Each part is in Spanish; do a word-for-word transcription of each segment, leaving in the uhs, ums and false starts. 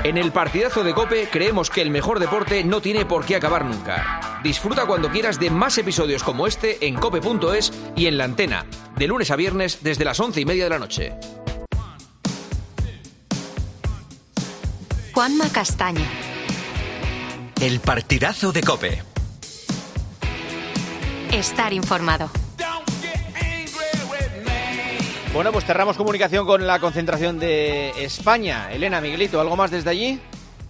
En el partidazo de COPE creemos que el mejor deporte no tiene por qué acabar nunca. Disfruta cuando quieras de más episodios como este en cope punto es y en La Antena, de lunes a viernes desde las once y media de la noche. Juanma Castaño. El partidazo de COPE. Estar informado. Bueno, pues cerramos comunicación con la concentración de España. Elena, Miguelito, ¿algo más desde allí?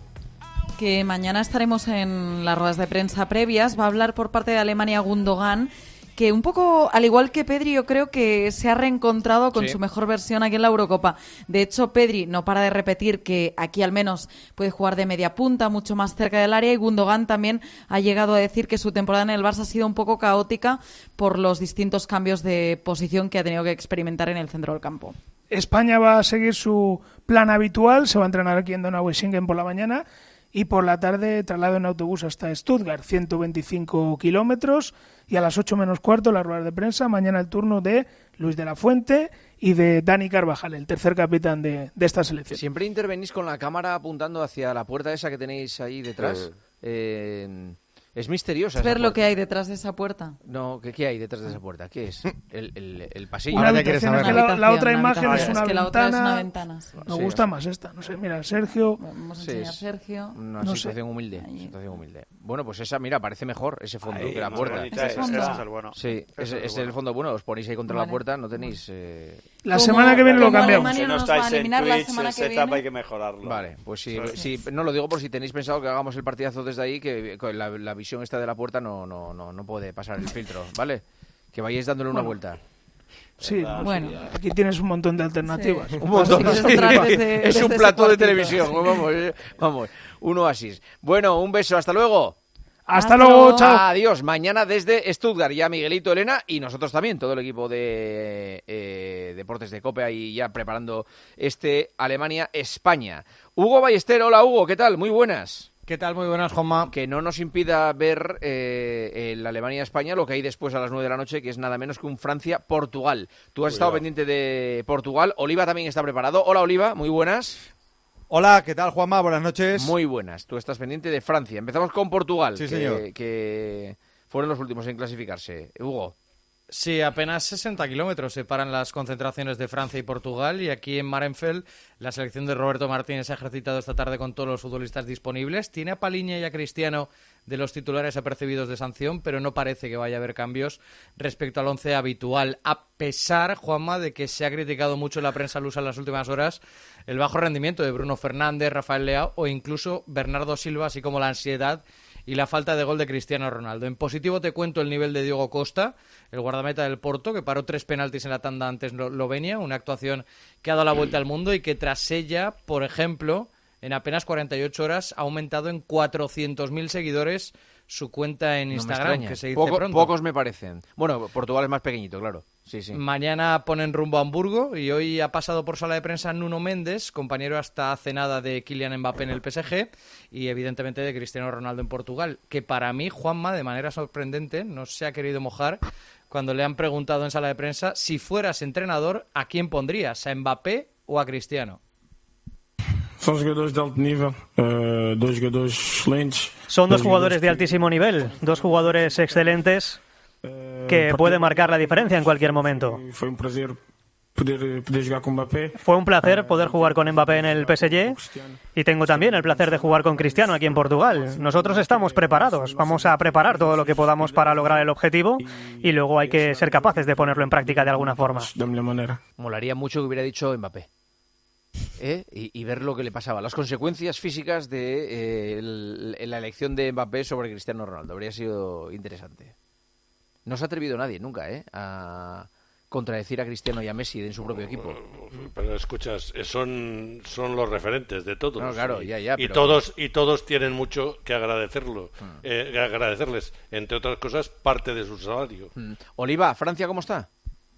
Que mañana estaremos en las ruedas de prensa previas. Va a hablar por parte de Alemania Gundogan, que un poco, al igual que Pedri, yo creo que se ha reencontrado con sí. su mejor versión aquí en la Eurocopa. De hecho, Pedri no para de repetir que aquí al menos puede jugar de media punta, mucho más cerca del área, y Gundogan también ha llegado a decir que su temporada en el Barça ha sido un poco caótica por los distintos cambios de posición que ha tenido que experimentar en el centro del campo. España va a seguir su plan habitual, se va a entrenar aquí en Donaueschingen por la mañana y por la tarde traslado en autobús hasta Stuttgart, ciento veinticinco kilómetros, y a las ocho menos cuarto la rueda de prensa. Mañana el turno de Luis de la Fuente y de Dani Carvajal, el tercer capitán de, de esta selección. Siempre intervenís con la cámara apuntando hacia la puerta esa que tenéis ahí detrás. Sí. Eh, es misteriosa. Ver esa lo que hay detrás de esa puerta. No, ¿qué, qué hay detrás de esa puerta? ¿Qué es? ¿El, el, el pasillo? Una habitación, es que la, la otra imagen una es una, es que ventana. La otra es una ventana. Sí. Me sí, gusta sí. más esta. No sé, mira, Sergio. Vamos a sí, enseñar Sergio. Una no situación sé. humilde, situación humilde. Bueno, pues esa, mira, parece mejor ese fondo ahí, que la puerta. Ese es fondo. Ese es el bueno. Sí, ese, ese es el fondo bueno. Os ponéis ahí contra vale. la puerta, no tenéis... Eh... La como, semana que viene lo cambiamos. Si no estáis en Twitch, el setup hay que mejorarlo. Vale, pues sí, sí. sí, no lo digo por si tenéis pensado que hagamos el partidazo desde ahí, que la, la visión esta de la puerta no, no, no, no puede pasar el filtro, ¿vale? Que vayáis dándole una bueno. vuelta. Sí, bueno, aquí tienes un montón de alternativas. Sí. Un montón. Sí, desde, es un plato de televisión, vamos, vamos, un oasis. Bueno, un beso, hasta luego. Hasta, Hasta luego, luego, chao. Adiós, mañana desde Stuttgart, ya Miguelito, Elena y nosotros también, todo el equipo de eh, Deportes de COPE ahí ya preparando este Alemania-España. Hugo Ballester, hola Hugo, ¿qué tal? Muy buenas. ¿Qué tal? Muy buenas, Juanma. Que no nos impida ver eh, el Alemania-España, lo que hay después a las nueve de la noche, que es nada menos que un Francia-Portugal. Tú has Cuidado. estado pendiente de Portugal, Oliva también está preparado. Hola Oliva, muy buenas. Hola, ¿qué tal, Juanma? Buenas noches. Muy buenas. Tú estás pendiente de Francia. Empezamos con Portugal, sí, que, señor. que fueron los últimos en clasificarse. Hugo. Sí, apenas sesenta kilómetros separan las concentraciones de Francia y Portugal, y aquí en Marenfeld la selección de Roberto Martínez se ha ejercitado esta tarde con todos los futbolistas disponibles. Tiene a Paliña y a Cristiano de los titulares apercibidos de sanción, pero no parece que vaya a haber cambios respecto al once habitual, a pesar, Juanma, de que se ha criticado mucho en la prensa lusa en las últimas horas el bajo rendimiento de Bruno Fernández, Rafael Leao o incluso Bernardo Silva, así como la ansiedad y la falta de gol de Cristiano Ronaldo. En positivo te cuento el nivel de Diogo Costa, el guardameta del Porto, que paró tres penaltis en la tanda ante Eslovenia, una actuación que ha dado la vuelta al mundo y que tras ella, por ejemplo, en apenas cuarenta y ocho horas ha aumentado en cuatrocientos mil seguidores su cuenta en Instagram, no que se dice Poco, pronto. Pocos me parecen. Bueno, Portugal es más pequeñito, claro. Sí, sí. Mañana ponen rumbo a Hamburgo y hoy ha pasado por sala de prensa Nuno Méndez, compañero hasta hace nada de Kylian Mbappé en el P S G y evidentemente de Cristiano Ronaldo en Portugal, que para mí, Juanma, de manera sorprendente, no se ha querido mojar cuando le han preguntado en sala de prensa si fueras entrenador, ¿a quién pondrías? ¿A Mbappé o a Cristiano? Son jugadores de alto nivel, uh, dos jugadores excelentes. Son dos jugadores de altísimo nivel, dos jugadores excelentes que pueden marcar la diferencia en cualquier momento. Fue un placer poder, poder jugar con Mbappé. Fue un placer poder jugar con Mbappé en el P S G y tengo también el placer de jugar con Cristiano aquí en Portugal. Nosotros estamos preparados, vamos a preparar todo lo que podamos para lograr el objetivo y luego hay que ser capaces de ponerlo en práctica de alguna forma. Molaría mucho que hubiera dicho Mbappé. ¿Eh? Y, y ver lo que le pasaba, las consecuencias físicas de eh, el, la elección de Mbappé sobre Cristiano Ronaldo. Habría sido interesante. No se ha atrevido nadie nunca ¿eh? a contradecir a Cristiano y a Messi en su propio equipo. Pero escuchas, son, son los referentes de todos. No, claro, y, ya, ya, y pero... todos y todos tienen mucho que agradecerlo, hmm. eh, agradecerles, entre otras cosas, parte de su salario. Hmm. Oliva, ¿Francia cómo está?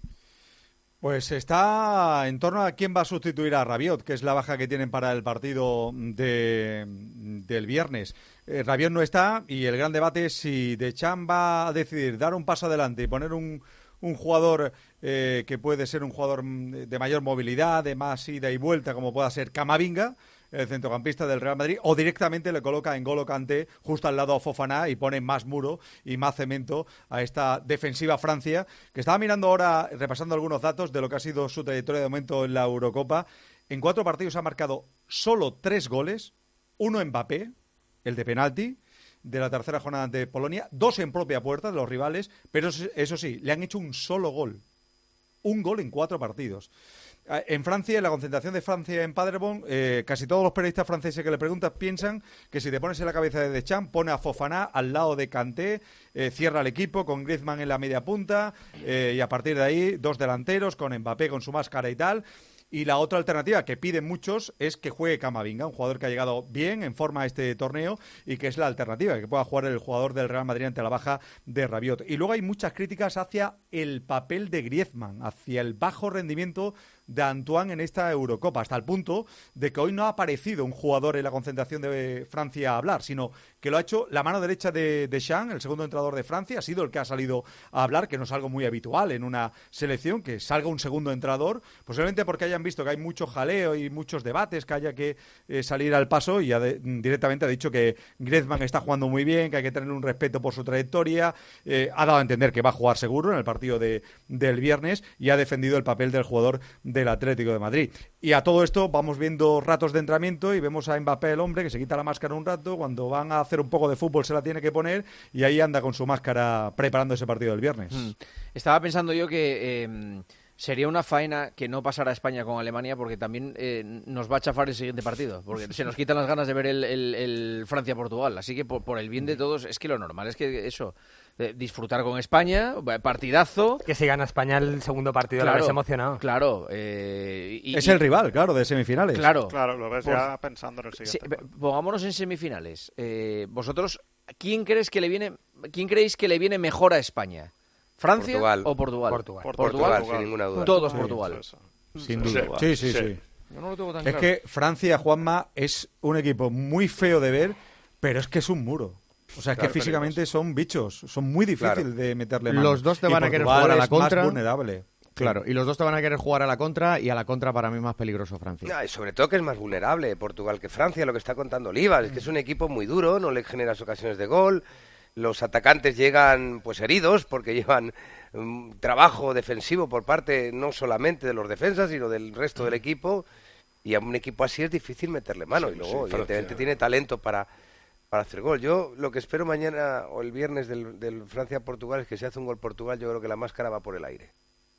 Pues está en torno a quién va a sustituir a Rabiot, que es la baja que tienen para el partido de, del viernes. Eh, Rabiot no está y el gran debate es si Deschamps va a decidir dar un paso adelante y poner un, un jugador eh, que puede ser un jugador de mayor movilidad, de más ida y vuelta, como pueda ser Camavinga, el centrocampista del Real Madrid, o directamente le coloca en N'Golo Kanté justo al lado a Fofana y pone más muro y más cemento a esta defensiva Francia, que estaba mirando ahora, repasando algunos datos de lo que ha sido su trayectoria de momento en la Eurocopa. En cuatro partidos ha marcado solo tres goles, uno Mbappé, el de penalti, de la tercera jornada ante Polonia, dos en propia puerta de los rivales, pero eso sí, le han hecho un solo gol. Un gol en cuatro partidos. En Francia, en la concentración de Francia en Paderborn, eh, casi todos los periodistas franceses que le preguntan piensan que si te pones en la cabeza de Deschamps, pone a Fofana al lado de Kanté, eh, cierra el equipo con Griezmann en la media punta, eh, y a partir de ahí dos delanteros con Mbappé con su máscara y tal. Y la otra alternativa que piden muchos es que juegue Camavinga, un jugador que ha llegado bien, en forma a este torneo, y que es la alternativa, que pueda jugar el jugador del Real Madrid ante la baja de Rabiot. Y luego hay muchas críticas hacia el papel de Griezmann, hacia el bajo rendimiento de Antoine en esta Eurocopa, hasta el punto de que hoy no ha aparecido un jugador en la concentración de Francia a hablar, sino que lo ha hecho la mano derecha de Deschamps, el segundo entrenador de Francia, ha sido el que ha salido a hablar, que no es algo muy habitual en una selección, que salga un segundo entrenador, posiblemente porque hayan visto que hay mucho jaleo y muchos debates, que haya que eh, salir al paso, y ha de, directamente ha dicho que Griezmann está jugando muy bien, que hay que tener un respeto por su trayectoria, eh, ha dado a entender que va a jugar seguro en el partido de, del viernes, y ha defendido el papel del jugador del Atlético de Madrid. Y a todo esto vamos viendo ratos de entrenamiento y vemos a Mbappé, el hombre, que se quita la máscara un rato, cuando van a hacer un poco de fútbol se la tiene que poner, y ahí anda con su máscara preparando ese partido del viernes. Mm. Estaba pensando yo que eh, sería una faena que no pasara España con Alemania, porque también eh, nos va a chafar el siguiente partido, porque se nos quitan las ganas de ver el, el, el Francia-Portugal. Así que por, por el bien de todos, es que lo normal es que eso, eh, disfrutar con España, partidazo. Que si gana España el segundo partido, claro, lo habéis emocionado. Claro. Eh, y, es el rival, claro, de semifinales. Claro. Claro, lo ves pues, ya pensando en el siguiente. Sí, pongámonos en semifinales. Eh, vosotros, ¿quién crees que le viene, quién creéis que le viene mejor a España? ¿Francia Portugal. o Portugal? Portugal. Portugal, Portugal, sin ninguna duda. Todos Portugal. Sin duda. Sí, sí, sí. sí. Yo no lo tengo tan es claro. que Francia, Juanma, es un equipo muy feo de ver, pero es que es un muro. O sea, es claro, que físicamente peligroso. Son bichos. Son muy difíciles claro. de meterle mano. Los dos te van y a querer Portugal jugar a la es contra. Más vulnerable. Claro, y los dos te van a querer jugar a la contra, y a la contra para mí más peligroso Francia. No, y sobre todo que es más vulnerable Portugal que Francia, lo que está contando Olivas, es que es un equipo muy duro, no le generas ocasiones de gol, los atacantes llegan pues heridos porque llevan um, trabajo defensivo por parte no solamente de los defensas, sino del resto del equipo, y a un equipo así es difícil meterle mano, sí, y luego sí, evidentemente Francia. Tiene talento para, para hacer gol. Yo lo que espero mañana o el viernes del, del Francia-Portugal es que si hace un gol Portugal, yo creo que la máscara va por el aire.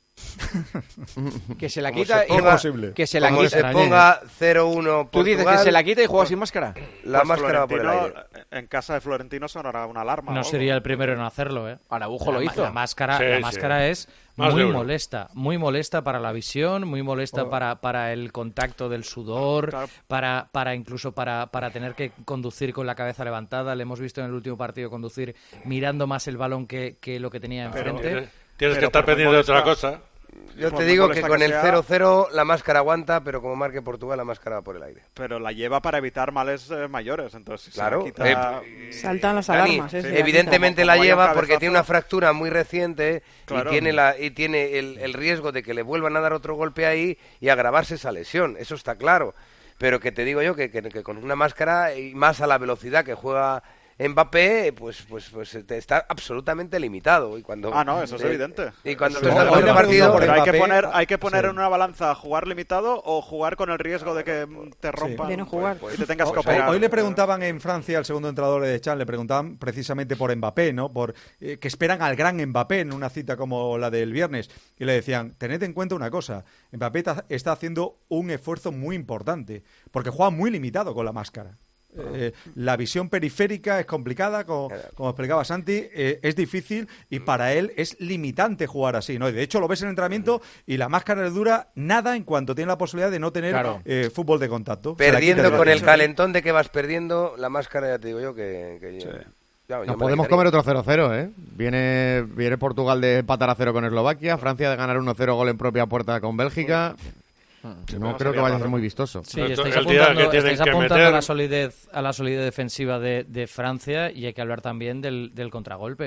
Que se la quita se ponga, y que se la como quita. se ponga cero uno Portugal. Tú dices que se la quita y juega sin máscara. pues La máscara va por el aire. En casa de Florentino sonará una alarma. No sería el primero en hacerlo, ¿eh? Araujo lo hizo. La máscara, sí, la sí. máscara es Más muy de uno. molesta, muy molesta para la visión, muy molesta Oh. para, para el contacto del sudor, Claro. para, para incluso para, para tener que conducir con la cabeza levantada. Le hemos visto en el último partido conducir mirando más el balón que, que lo que tenía enfrente. Tienes, tienes que Pero estar por pendiente de otra molesta- cosa. Yo Por te muy digo que molesta con que el sea- cero cero la máscara aguanta, pero como marque Portugal, la máscara va por el aire. Pero la lleva para evitar males eh, mayores, entonces si Claro. se la quita... Eh, Saltan las Dani, alarmas. ¿eh? Si la evidentemente Como- la como haya un lleva porque cabezazo. tiene una fractura muy reciente Claro. y tiene, la, y tiene el, el riesgo de que le vuelvan a dar otro golpe ahí y agravarse esa lesión, eso está claro. Pero que te digo yo que, que, que con una máscara y más a la velocidad que juega Mbappé, pues pues pues está absolutamente limitado. Y cuando, Ah, no, eso es eh, evidente. Y cuando Sí. tú estás Hoy en le un ha partido... preguntado por Pero hay que Mbappé, poner, hay que poner sí. en una balanza jugar limitado o jugar con el riesgo de que mm, te rompan De no jugar. y te tengas que Pues Hoy, operar. hoy le preguntaban en Francia al segundo entrenador de Deschamps, le preguntaban precisamente por Mbappé, ¿no? Por eh, que esperan al gran Mbappé en una cita como la del viernes, y le decían, tened en cuenta una cosa, Mbappé ta- está haciendo un esfuerzo muy importante, porque juega muy limitado con la máscara. Eh, la visión periférica es complicada, como, como explicaba Santi, eh, es difícil, y para él es limitante jugar así, ¿no? Y de hecho lo ves en el entrenamiento y la máscara le dura nada en cuanto tiene la posibilidad de no tener Claro. eh, fútbol de contacto. Se la Perdiendo quita con el sí. calentón de que vas perdiendo, la máscara ya te digo yo que... que yo- ya, yo me Nos la podemos quitaría. comer otro cero cero, ¿eh? Viene, viene Portugal de empatar a cero con Eslovaquia, Francia de ganar uno cero gol en propia puerta con Bélgica. No no creo que sería vaya a ser raro. muy vistoso. Sí, El estáis día apuntando, que tienen estáis que apuntando meter- a la solidez a la solidez defensiva de, de Francia, y hay que hablar también del, del contragolpe.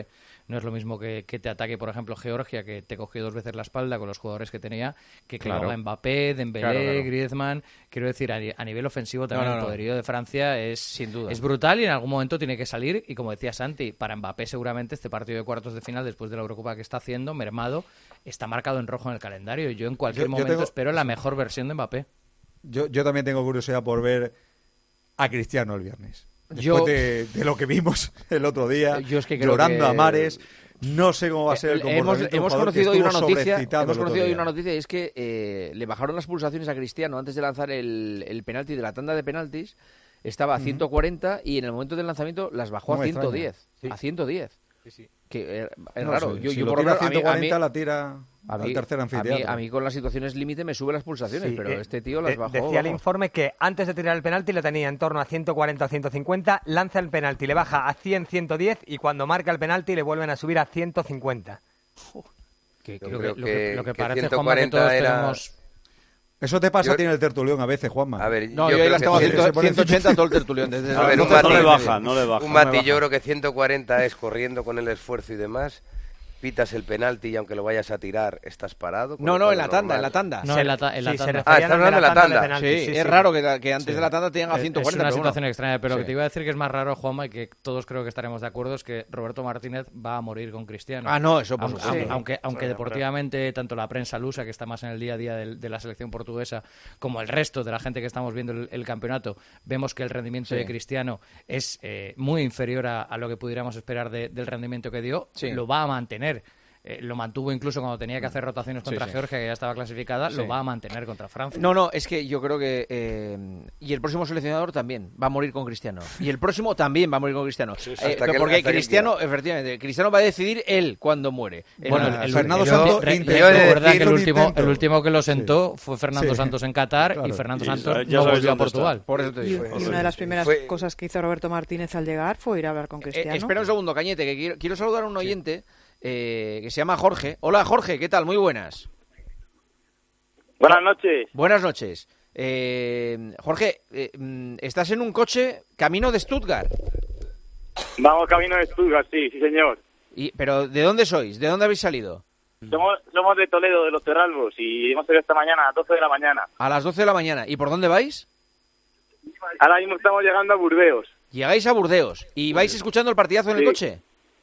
No es lo mismo que, que te ataque, por ejemplo, Georgia, que te cogió dos veces la espalda con los jugadores que tenía, que que Claro. lo haga Mbappé, Dembélé, Claro, claro. Griezmann. Quiero decir, a, ni- a nivel ofensivo también No, no, el no. poderío de Francia es, Sin duda. es brutal y en algún momento tiene que salir. Y como decía Santi, para Mbappé seguramente este partido de cuartos de final, después de la Eurocopa que está haciendo, mermado, está marcado en rojo en el calendario. Y yo en cualquier Yo- yo momento tengo- espero la mejor versión de Mbappé. Yo, yo también tengo curiosidad por ver a Cristiano el viernes. Después Yo- de, de lo que vimos el otro día, Yo es que creo llorando que- a mares. No sé cómo va a ser el Eh, comportamiento hemos, de un hemos jugador que conocido hoy una estuvo noticia, sobreexcitado hemos el otro conocido hoy día. una noticia y es que eh, le bajaron las pulsaciones a Cristiano antes de lanzar el, el penalti de la tanda de penaltis. Estaba a Ujú. ciento cuarenta y en el momento del lanzamiento las bajó No a me ciento diez. extraña. A ciento diez. Sí, sí. Que eh, es No, raro. si- yo, si yo lo por tira lo menos, a ciento cuarenta, a mí- la tira a al mí- tercer a mí, anfiteatro. a mí con las situaciones límite me sube las pulsaciones, Sí, pero eh, este tío las de- bajó. Decía el vamos. informe que antes de tirar el penalti lo tenía en torno a ciento cuarenta o ciento cincuenta, lanza el penalti, le baja a cien, ciento diez y cuando marca el penalti le vuelven a subir a ciento cincuenta. Que Yo creo creo que, lo que, que- lo que que parece, Juanma, que ciento todos cuarenta era- tenemos... Eso te pasa Yo- a ti en el tertulión a veces, Juanma. A ver, No, yo yo, ahí creo las que tengo a sí. ciento- se pone- ciento ochenta todo el tertulión. Desde A las ver, doce un hasta matiz- las le diez y baja, media. no le baja. Un no le matiz, yo baja. creo que ciento cuarenta es corriendo con el esfuerzo y demás. Pitas el penalti y aunque lo vayas a tirar, estás parado. con No, lo no, cual en la es tanda, normal. en la tanda. No, Se- en la, ta- en la sí, se tanda. referían Ah, estás al hablando de la tanda. penalti, Sí, sí, es sí. raro que, que antes Sí. de la tanda tengan a Es- ciento Es cuarenta. una pero situación bueno. extraña, pero lo Sí. que te iba a decir que es más raro, Juanma, y que todos creo que estaremos de acuerdo, es que Roberto Martínez va a morir con Cristiano. Ah, no, eso por aunque, supuesto. aunque, aunque, aunque Sí, deportivamente tanto la prensa lusa, que está más en el día a día del- de, la selección portuguesa, como el resto de la gente que estamos viendo el, el campeonato, vemos que el rendimiento Sí. de Cristiano es eh, muy inferior a, a lo que pudiéramos esperar de- del rendimiento que dio, Sí. lo va a mantener. Eh, lo mantuvo incluso cuando tenía que hacer rotaciones Sí, contra sí. Georgia, que ya estaba clasificada, Sí. lo va a mantener contra Francia. No, no, es que yo creo que... eh, y el próximo seleccionador también va a morir con Cristiano. Y el próximo también va a morir con Cristiano. sí. Eh, Hasta que él- porque hasta que él Cristiano, efectivamente, Cristiano va a decidir él cuándo muere. En Bueno, la- el, Fernando el- Santos re- intentó, recuerda que el hizo un último, intento. el último que lo sentó fue Fernando Sí. Santos en Qatar Claro. y Fernando Y Santos ya no sabes volvió a dónde Portugal. está. Por eso te Y, digo. y una de las primeras Fue- cosas que hizo Roberto Martínez al llegar fue ir a hablar con Eh, Cristiano. espera un segundo, Cañete, que quiero, quiero saludar a un oyente eh, que se llama Jorge. Hola, Jorge, ¿qué tal? Muy buenas. Buenas noches. Buenas noches. Eh, Jorge, eh, mm, estás en un coche camino de Stuttgart. Vamos camino de Stuttgart, sí, sí señor. Y, ¿Pero de dónde sois? ¿De dónde habéis salido? Somos, somos de Toledo, de los Terralbos, y hemos salido esta mañana a las doce de la mañana. A las doce de la mañana. ¿Y por dónde vais? Ahora mismo estamos llegando a Burdeos. Llegáis a Burdeos. ¿Y vais escuchando el partidazo en el Sí. coche?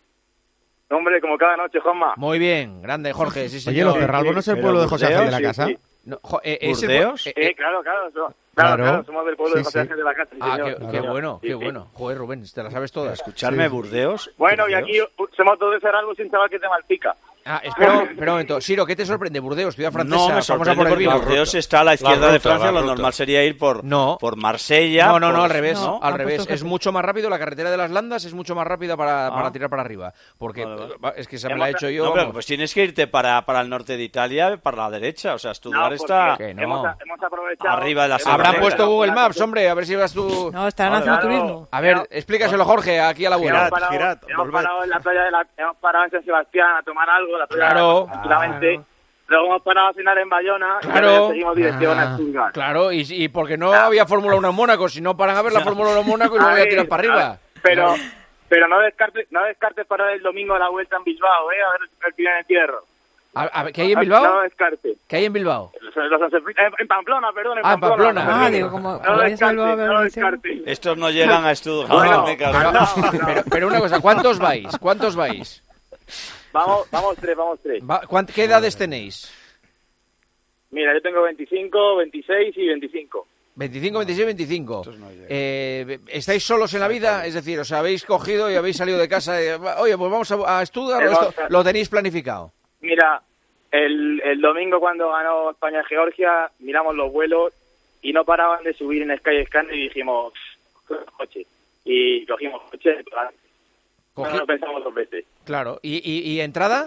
Hombre, como cada noche, Juanma. Muy bien, grande Jorge, sí Oye, señor. ¿los Cerralbos no es el Pero pueblo de José Ángel de la Burdeos, Casa? sí, No, jo- eh, es el- ¿Burdeos? eh, Eh, claro, claro, so- claro, Claro. claro, somos del pueblo de Sí, José sí. Ángel de la Casa, sí, Ah, señor. qué, Sí, qué señor. bueno, Sí, qué sí. bueno. Joder, Rubén, te la sabes todas. Escucharme, Burdeos. Bueno, y Burdeos. aquí uh, somos todos de Terralbos sin chaval que es de Malpica. Ah, espera, espera un momento. Siro, ¿qué te sorprende? Burdeos, ciudad francesa. No me famosa sorprende por el porque vino. Burdeos está a la izquierda de ruta, Francia, la lo ruta. normal sería ir por, No. por Marsella. No, no, no, por- al revés. No, al han revés. puesto Es que- mucho más rápido. La carretera de las Landas es mucho más rápida para, Ah. para tirar para arriba. Porque Vale, vale. va, es que se me la he hecho yo. No, pero vamos. pues tienes que irte para, para el norte de Italia, para la derecha. O sea, Stuttgart No, porque está Que no. hemos, hemos aprovechado... arriba de la hemos Habrán Habrán puesto aprovechado Google una Maps, cosa- hombre, a ver si vas tú. No, estarán Vale, haciendo claro. turismo. A ver, explícaselo, Jorge, aquí al abuelo. Hemos Girad, parado, girad, hemos volved. parado en la playa de la, hemos parado en San Sebastián a tomar algo, la playa Claro. tranquilamente. Claro. Luego hemos parado a cenar en Bayona y Claro. ahora seguimos dirección Ah, a Stuttgart. Claro, y, y porque no había Fórmula uno en Mónaco, si no paran a ver la Fórmula uno en Mónaco y luego A ya ver, tiran para a arriba. ver, Pero, pero no descartes, no descartes para el domingo la vuelta en Bilbao, ¿eh? A ver el final de tierro. A, a ver, ¿qué hay en No Bilbao? descartes. ¿Qué hay en Bilbao? Los- los- los- en, en Pamplona, perdón, en Ah, en Pamplona. Pamplona. Ah, digo, como No como vais a Bilbao a descartes, ver no la elección. descartes. Estos no llegan a Stuttgart. Bueno, me cago. Pero, no. pero, pero una cosa, ¿cuántos vais? ¿Cuántos vais? Vamos, vamos tres, vamos tres. Va- ¿cuánt- ¿Qué edades tenéis? Mira, yo tengo veinticinco, veintiséis y veinticinco. veinticinco, veintiséis, veinticinco. Eh, ¿Estáis solos en la vida? Es decir, ¿os habéis cogido y habéis salido de casa? y, oye, pues vamos a, a Stuttgart, ¿o esto lo tenéis planificado? Mira, el, el domingo cuando ganó España-Georgia, miramos los vuelos y no paraban de subir en Skyscanner y dijimos, coche. Y cogimos coche, no Cogi- lo pensamos dos veces. Claro. ¿Y, y, y entrada?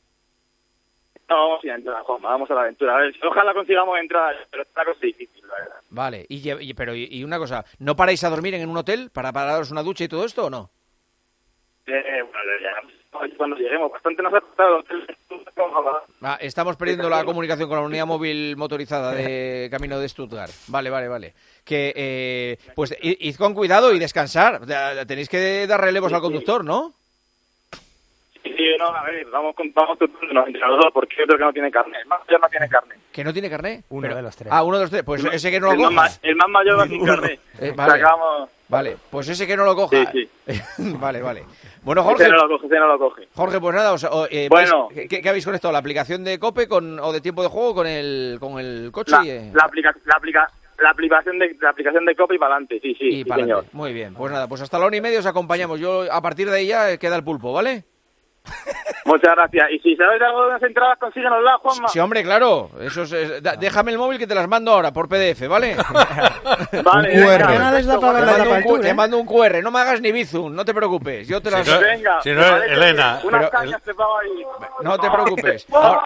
No, vamos a ir a entrar, Juanma, vamos a la aventura. A ver, ojalá consigamos entrar, pero es una cosa difícil, la verdad. Vale. Y, lle- y- pero, y, y una cosa, ¿no paráis a dormir en un hotel para, para daros una ducha y todo esto o no? Eh, bueno, ya, cuando lleguemos, bastante nos ha costado el hotel. Ah, estamos perdiendo la comunicación con la unidad móvil motorizada de camino de Stuttgart. Vale, vale, vale. Que, eh, pues, i- id con cuidado y descansar. Ya- Tenéis que dar relevos al conductor, ¿no? Sí, Sí, no, a ver, vamos con vamos turnándonos entre los dos, porque otro que no tiene carne. El más mayor no tiene carne. ¿Que no tiene carne? Uno Pero- de los tres. Ah, uno de los tres. Pues El- ese que no lo el coja. más, el más mayor va sin carne. Eh, O vale. sea, que vamos- Vale, pues ese que no lo coja. Sí, vale, vale. Bueno, Jorge. Ese no lo coge, ese no lo coge. Jorge, pues nada, o sea, o, eh, Bueno. vais- ¿qué, qué habéis conectado? ¿La aplicación de COPE con, o de tiempo de juego con el, con el coche? La, y, eh, la, aplica, la, aplica, la aplicación de la aplicación de copy para adelante, sí, sí, y sí, para señor. adelante. Muy bien, pues nada, pues hasta la hora y media os acompañamos. Yo a partir de ahí ya eh, queda el pulpo, ¿vale? Muchas gracias. Y si sabes algo de las entradas, consíguenoslas, Juanma. Sí, hombre, claro. Eso es, es- da- déjame el móvil que te las mando ahora por P D F, ¿vale? Vale, Un Q R. venga, Una vez da para Te ver la mando, un, tapa Q- del te tour, ¿eh? mando un Q R, no me hagas ni bizum, no te preocupes. Yo te las... Si no- Venga, si me no, parece Elena, unas pero- cañas te pago ahí. No te preocupes. Ahora-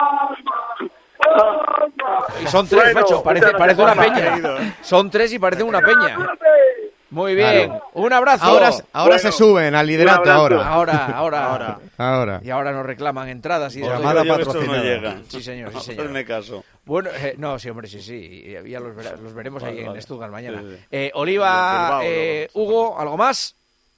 Y son tres, Bueno, macho, parece, muchas parece una gracias, peña. Son tres y parece una peña. Muy bien, Claro. un abrazo. Ahora, ahora Bueno, se suben al liderato, un abrazo. ahora. Ahora, ahora, Ahora. Ahora. Y ahora nos reclaman entradas y de todo. Llamada Yo que esto patrocinada. no llega. Sí, señor, sí, No, señor. hazme caso. Bueno, eh, no, sí, hombre, sí, sí. Ya los, verá- los veremos Vale, ahí vale. en Stuttgart mañana. Sí, sí. Eh, Oliva, Bilbao, eh, Hugo, ¿algo más?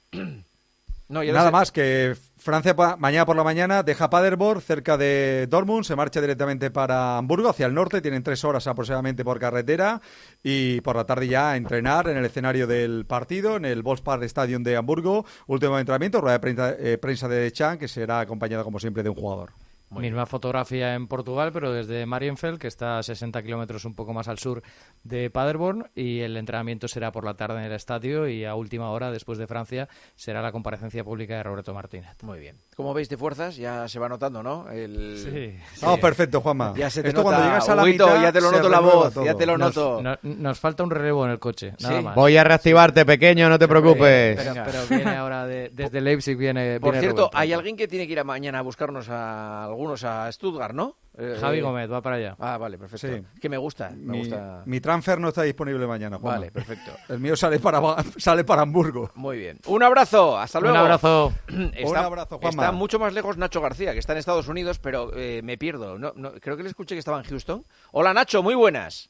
No, ya lo Nada sé. más que Francia pa- mañana por la mañana deja Paderborn cerca de Dortmund, se marcha directamente para Hamburgo, hacia el norte, tienen tres horas aproximadamente por carretera y por la tarde ya a entrenar en el escenario del partido, en el Volkspark Stadium de Hamburgo, último entrenamiento, rueda de prensa, eh, prensa de Chan, que será acompañada como siempre de un jugador. Misma fotografía en Portugal, pero desde Marienfeld, que está a sesenta kilómetros un poco más al sur de Paderborn, y el entrenamiento será por la tarde en el estadio y a última hora, después de Francia, será la comparecencia pública de Roberto Martínez. Muy bien. ¿Cómo veis de fuerzas? Ya se va notando, ¿no? El... Sí. Vamos, perfecto, Juanma. Ya se te Esto nota, cuando llegas a la Huguito, mitad, ya te lo se noto la renueva voz, todo. ya te lo Nos, noto. no- nos falta un relevo en el coche, nada Sí. más. Voy a reactivarte, pequeño, no te preocupes. Pero, pero viene ahora de- desde Leipzig, viene. Por viene cierto, Rubén hay pronto. alguien que tiene que ir a mañana a buscarnos a algunos a Stuttgart, ¿no? Eh, Javi eh, Gómez va para allá. Ah, vale, perfecto. Sí. Que me gusta, me Mi, gusta. mi transfer no está disponible mañana, Juanma. Vale, perfecto. El mío sale para, sale para Hamburgo. Muy bien. Un abrazo, hasta Un luego. abrazo. Está, Un abrazo, Juanma. está mucho más lejos Nacho García, que está en Estados Unidos, pero eh, me pierdo. No, no, creo que le escuché que estaba en Houston. Hola Nacho, muy buenas.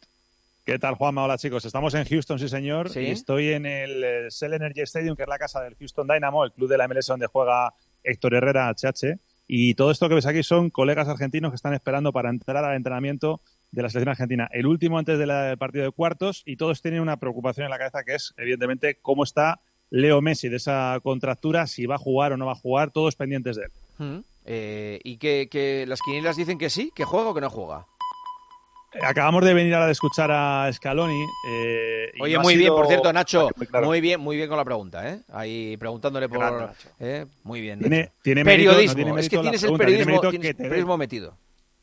¿Qué tal, Juanma? Hola, chicos. Estamos en Houston, sí, señor. Sí. Y estoy en el eh, Shell Energy Stadium, que es la casa del Houston Dynamo, el club de la M L S donde juega Héctor Herrera H H. Y todo esto que ves aquí son colegas argentinos que están esperando para entrar al entrenamiento de la selección argentina. El último antes del partido de cuartos, y todos tienen una preocupación en la cabeza, que es, evidentemente, cómo está Leo Messi de esa contractura, si va a jugar o no va a jugar, todos pendientes de él. Mm. Eh, y que, que las quinielas dicen que sí, que juega o que no juega. Acabamos de venir ahora de escuchar a Scaloni. eh, y Oye, no ha muy bien, sido- por cierto, Nacho, Muy claro. muy bien, muy bien con la pregunta, ¿eh? Ahí preguntándole por... Grande, Nacho. ¿eh? Muy bien, Tiene- Nacho. tiene mérito, periodismo, no tiene es mérito que la tienes el pregunta, tiene periodismo, mérito tienes que el te den. periodismo metido.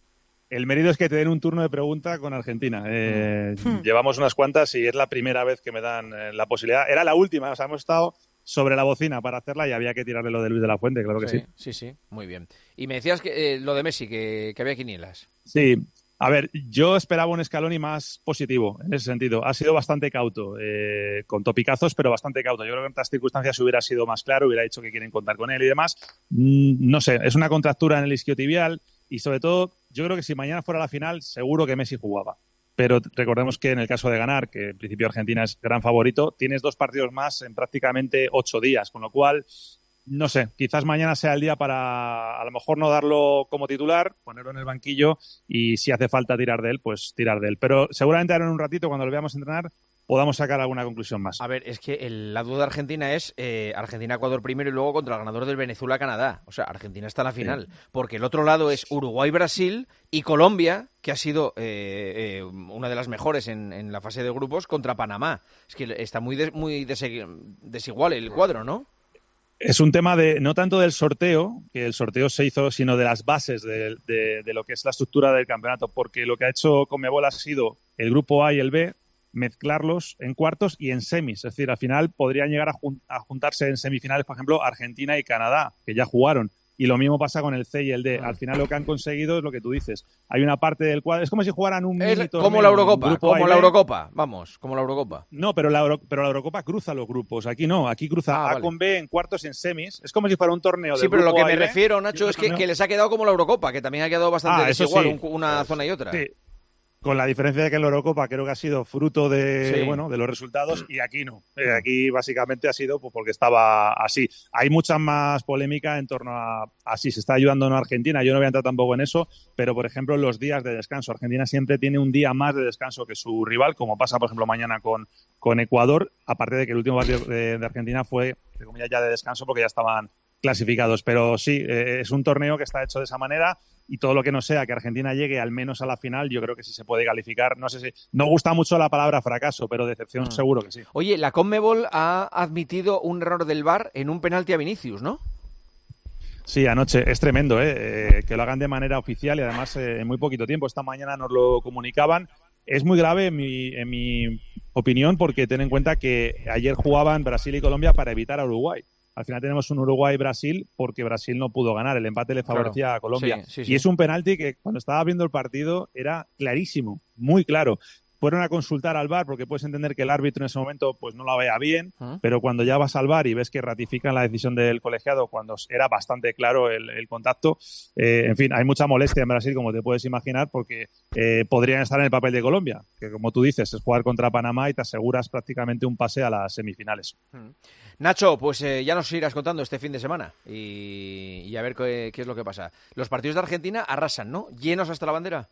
El mérito es que te den un turno de pregunta con Argentina. Eh, Llevamos unas cuantas y es la primera vez que me dan eh, la posibilidad. Era la última, o sea, hemos estado sobre la bocina para hacerla y había que tirarle lo de Luis de la Fuente, claro que sí. Sí, sí, muy bien. Y me decías que eh, lo de Messi, que, que había quinielas. Sí, a ver, yo esperaba un Scaloni más positivo en ese sentido. Ha sido bastante cauto, eh, con topicazos, pero bastante cauto. Yo creo que en otras circunstancias hubiera sido más claro, hubiera dicho que quieren contar con él y demás. Mm, no sé, es una contractura en el isquiotibial y sobre todo, yo creo que si mañana fuera la final, seguro que Messi jugaba. Pero recordemos que en el caso de ganar, que en principio Argentina es gran favorito, tienes dos partidos más en prácticamente ocho días, con lo cual, no sé, quizás mañana sea el día para a lo mejor no darlo como titular, ponerlo en el banquillo y si hace falta tirar de él, pues tirar de él. Pero seguramente ahora en un ratito, cuando lo veamos entrenar, podamos sacar alguna conclusión más. A ver, es que el, la duda de Argentina es eh, Argentina-Ecuador primero y luego contra el ganador del Venezuela-Canadá. O sea, Argentina está en la final. Sí. Porque el otro lado es Uruguay-Brasil y Colombia, que ha sido eh, eh, una de las mejores en, en la fase de grupos, contra Panamá. Es que está muy, des, muy desigual el cuadro, ¿no? Es un tema de no tanto del sorteo, que el sorteo se hizo, sino de las bases de, de, de lo que es la estructura del campeonato, porque lo que ha hecho Conmebol ha sido el grupo A y el B, mezclarlos en cuartos y en semis. Es decir, al final podrían llegar a, jun a juntarse en semifinales, por ejemplo, Argentina y Canadá, que ya jugaron. Y lo mismo pasa con el C y el D. Al final lo que han conseguido es lo que tú dices. Hay una parte del cuadro... Es como si jugaran un es mini torneo, como la Eurocopa, como la B. Eurocopa. Vamos, como la Eurocopa. No, pero la, Euro... pero la Eurocopa cruza los grupos. Aquí no, aquí cruza ah, A vale. con B en cuartos y en semis. Es como si fuera un torneo de Sí, pero lo que A me y B, refiero, Nacho, es que, que les ha quedado como la Eurocopa, que también ha quedado bastante ah, desigual sí. un, una zona y otra. Sí. con la diferencia de que en la Eurocopa creo que ha sido fruto de, Sí. bueno, de los resultados y aquí no. Eh, aquí básicamente ha sido pues, porque estaba así. Hay mucha más polémica en torno a, a si se está ayudando o no a Argentina. Yo no voy a entrar tampoco en eso, pero por ejemplo los días de descanso. Argentina siempre tiene un día más de descanso que su rival, como pasa por ejemplo mañana con, con Ecuador, aparte de que el último partido de, de Argentina fue, entre comillas, ya de descanso porque ya estaban clasificados. Pero sí, eh, es un torneo que está hecho de esa manera. Y todo lo que no sea que Argentina llegue al menos a la final, yo creo que sí se puede calificar. No sé si... No gusta mucho la palabra fracaso, pero decepción Mm. seguro que sí. Oye, la Conmebol ha admitido un error del V A R en un penalti a Vinicius, ¿no? Sí, anoche. Es tremendo, ¿eh? Eh, que lo hagan de manera oficial y además eh, en muy poquito tiempo. Esta mañana nos lo comunicaban. Es muy grave en mi, en mi opinión porque ten en cuenta que ayer jugaban Brasil y Colombia para evitar a Uruguay. Al final tenemos un Uruguay-Brasil porque Brasil no pudo ganar. El empate le favorecía Claro. a Colombia. Sí, sí, sí. Y es un penalti que cuando estaba viendo el partido era clarísimo, muy claro. Fueron a consultar al V A R porque puedes entender que el árbitro en ese momento pues no la vea bien, ¿Ah? pero cuando ya vas al V A R y ves que ratifican la decisión del colegiado cuando era bastante claro el, el contacto, eh, en fin, hay mucha molestia en Brasil, como te puedes imaginar, porque eh, podrían estar en el papel de Colombia, que como tú dices, es jugar contra Panamá y te aseguras prácticamente un pase a las semifinales. Nacho, pues eh, ya nos irás contando este fin de semana y, y a ver qué, qué es lo que pasa. Los partidos de Argentina arrasan, ¿no? Llenos hasta la bandera.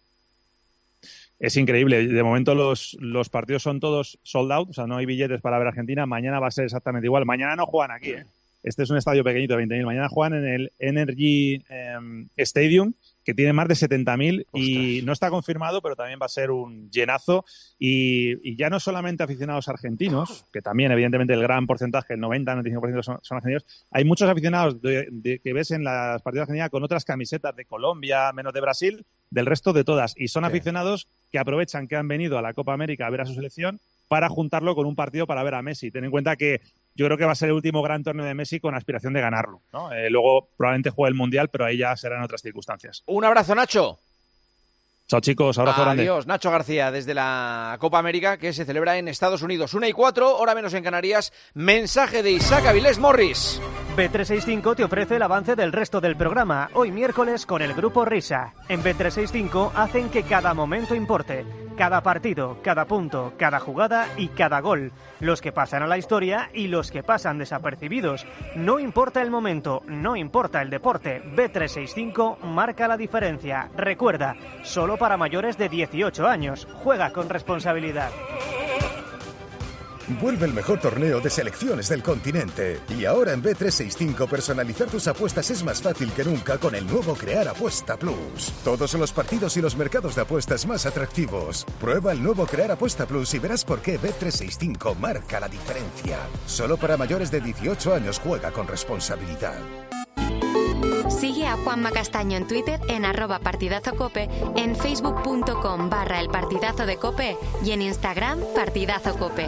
Es increíble. De momento los, los partidos son todos sold out, o sea, no hay billetes para ver a Argentina. Mañana va a ser exactamente igual. Mañana no juegan aquí, ¿eh? Este es un estadio pequeñito de veinte mil. Mañana juegan en el Energy eh, Stadium, que tiene más de setenta mil y no está confirmado, pero también va a ser un llenazo. Y, y ya no solamente aficionados argentinos, que también evidentemente el gran porcentaje, el noventa, noventa y cinco por ciento son, son argentinos, hay muchos aficionados de, de, que ves en las partidas de Argentina con otras camisetas de Colombia, menos de Brasil, del resto de todas. Y son Sí. aficionados que aprovechan que han venido a la Copa América a ver a su selección para juntarlo con un partido para ver a Messi. Ten en cuenta que yo creo que va a ser el último gran torneo de Messi con aspiración de ganarlo, ¿no? Eh, luego probablemente juegue el Mundial, pero ahí ya serán otras circunstancias. Un abrazo, Nacho. Chao, chicos. Abrazo grande. Adiós, Nacho García, desde la Copa América que se celebra en Estados Unidos. Una y cuatro, hora menos en Canarias. Mensaje de Isaac Avilés Morris. B trescientos sesenta y cinco te ofrece el avance del resto del programa, hoy miércoles con el Grupo Risa. En B trescientos sesenta y cinco hacen que cada momento importe, cada partido, cada punto, cada jugada y cada gol. Los que pasan a la historia y los que pasan desapercibidos. No importa el momento, no importa el deporte, B trescientos sesenta y cinco marca la diferencia. Recuerda, solo para mayores de dieciocho años. Juega con responsabilidad. Vuelve el mejor torneo de selecciones del continente. Y ahora en B trescientos sesenta y cinco personalizar tus apuestas es más fácil que nunca con el nuevo Crear Apuesta Plus. Todos son los partidos y los mercados de apuestas más atractivos. Prueba el nuevo Crear Apuesta Plus y verás por qué B trescientos sesenta y cinco marca la diferencia. Solo para mayores de dieciocho años. Juega con responsabilidad. Sigue a Juanma Castaño en Twitter en arroba partidazo cope, en facebook.com barra el partidazo de cope y en Instagram partidazo cope.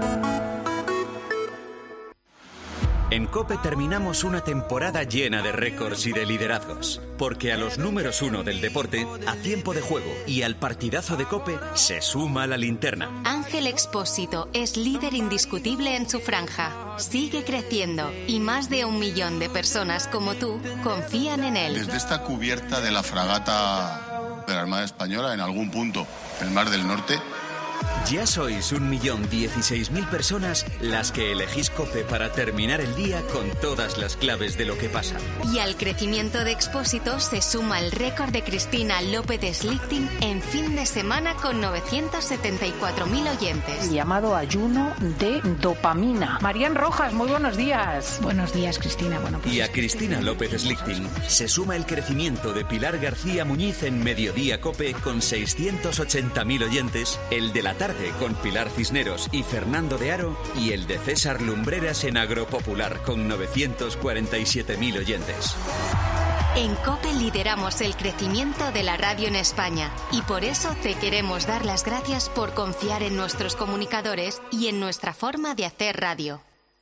En COPE terminamos una temporada llena de récords y de liderazgos, porque a los números uno del deporte, a tiempo de juego y al partidazo de COPE se suma la linterna. Ángel Expósito es líder indiscutible en su franja. Sigue creciendo y más de un millón de personas como tú confían en él. Desde esta cubierta de la fragata de la Armada Española, en algún punto del Mar del Norte, Ya sois un millón dieciséis mil personas las que elegís COPE para terminar el día con todas las claves de lo que pasa. Y al crecimiento de Expósito se suma el récord de Cristina López Slichting en fin de semana con novecientos setenta y cuatro mil oyentes. Llamado ayuno de dopamina. Marían Rojas, muy buenos días. Buenos días, Cristina. Bueno, pues Y a Cristina López Slichting se suma el crecimiento de Pilar García Muñiz en Mediodía COPE con seiscientos ochenta mil oyentes, el de la tarde con Pilar Cisneros y Fernando de Aro y el de César Lumbreras en Agropopular con novecientos cuarenta y siete mil oyentes. En COPE lideramos el crecimiento de la radio en España y por eso te queremos dar las gracias por confiar en nuestros comunicadores y en nuestra forma de hacer radio.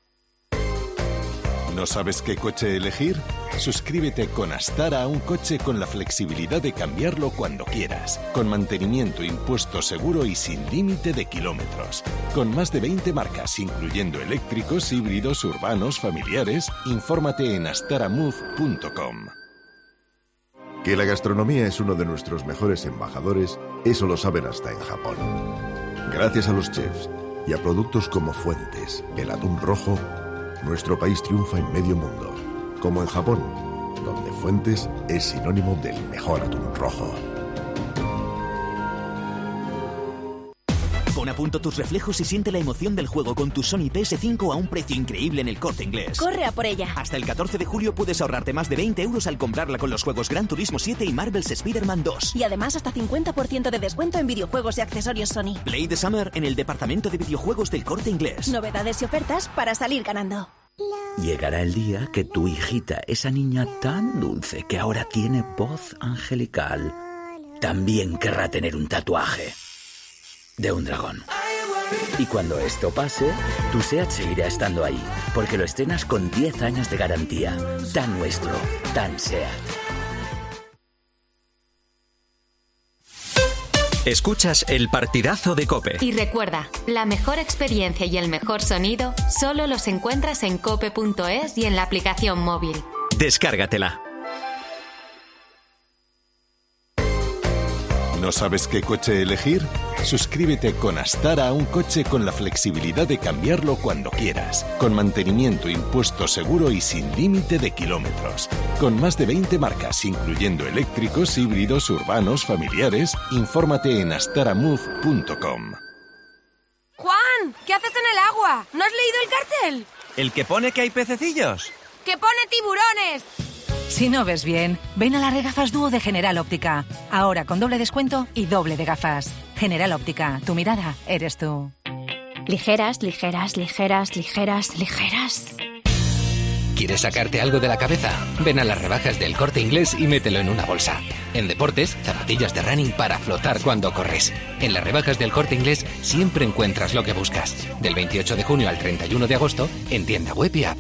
¿No sabes qué coche elegir? Suscríbete con Astara a un coche con la flexibilidad de cambiarlo cuando quieras, con mantenimiento, impuesto seguro y sin límite de kilómetros. Con más de veinte marcas, incluyendo eléctricos, híbridos, urbanos, familiares, infórmate en astaramove punto com. Que la gastronomía es uno de nuestros mejores embajadores Eso lo saben hasta en Japón. Gracias a los chefs y a productos como Fuentes, el atún rojo, nuestro país triunfa en medio mundo, como en Japón, donde Fuentes es sinónimo del mejor atún rojo. Pon a punto tus reflejos y siente la emoción del juego con tu Sony P S cinco a un precio increíble en El Corte Inglés. Corre a por ella. Hasta el catorce de julio puedes ahorrarte más de veinte euros al comprarla con los juegos Gran Turismo siete y Marvel's Spider-Man dos. Y además hasta cincuenta por ciento de descuento en videojuegos y accesorios Sony. Play the Summer en el departamento de videojuegos del Corte Inglés. Novedades y ofertas para salir ganando. Llegará el día que tu hijita, esa niña tan dulce que ahora tiene voz angelical, también querrá tener un tatuaje de un dragón. Y cuando esto pase, tu SEAT seguirá estando ahí, porque lo estrenas con diez años de garantía. Tan nuestro, tan SEAT. Escuchas el partidazo de COPE. Y recuerda, la mejor experiencia y el mejor sonido solo los encuentras en cope punto es y en la aplicación móvil. Descárgatela. ¿No sabes qué coche elegir? Suscríbete con Astara a un coche con la flexibilidad de cambiarlo cuando quieras, con mantenimiento, impuesto seguro y sin límite de kilómetros. Con más de veinte marcas, incluyendo eléctricos, híbridos, urbanos, familiares, infórmate en astaramove punto com. ¡Juan! ¿Qué haces en el agua? ¿No has leído el cartel? ¿El que pone que hay pececillos? ¡Que pone tiburones! Si no ves bien, ven a las regafas Dúo de General Óptica. Ahora con doble descuento y doble de gafas. General Óptica, tu mirada eres tú. Ligeras, ligeras, ligeras, ligeras, ligeras. ¿Quieres sacarte algo de la cabeza? Ven a las rebajas del Corte Inglés y mételo en una bolsa. En deportes, zapatillas de running para flotar cuando corres. En las rebajas del Corte Inglés siempre encuentras lo que buscas. Del veintiocho de junio al treinta y uno de agosto, en tienda web y app.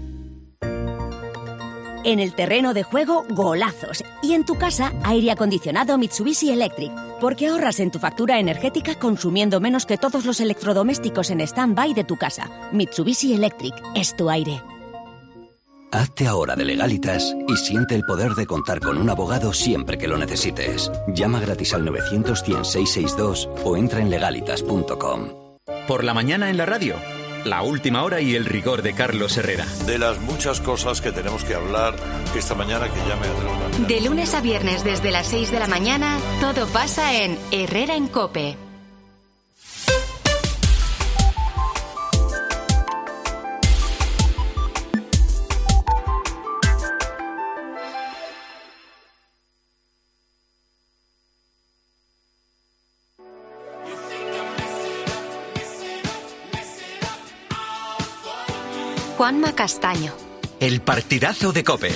En el terreno de juego, golazos. Y en tu casa, aire acondicionado Mitsubishi Electric. Porque ahorras en tu factura energética consumiendo menos que todos los electrodomésticos en stand-by de tu casa. Mitsubishi Electric es tu aire. Hazte ahora de Legalitas y siente el poder de contar con un abogado siempre que lo necesites. Llama gratis al novecientos cien seiscientos sesenta y dos o entra en legalitas punto com. Por la mañana en la radio. La última hora y el rigor de Carlos Herrera. De las muchas cosas que tenemos que hablar esta mañana que ya me atrevo a... De lunes a viernes desde las seis de la mañana, todo pasa en Herrera en COPE. Juanma Castaño. El partidazo de COPE.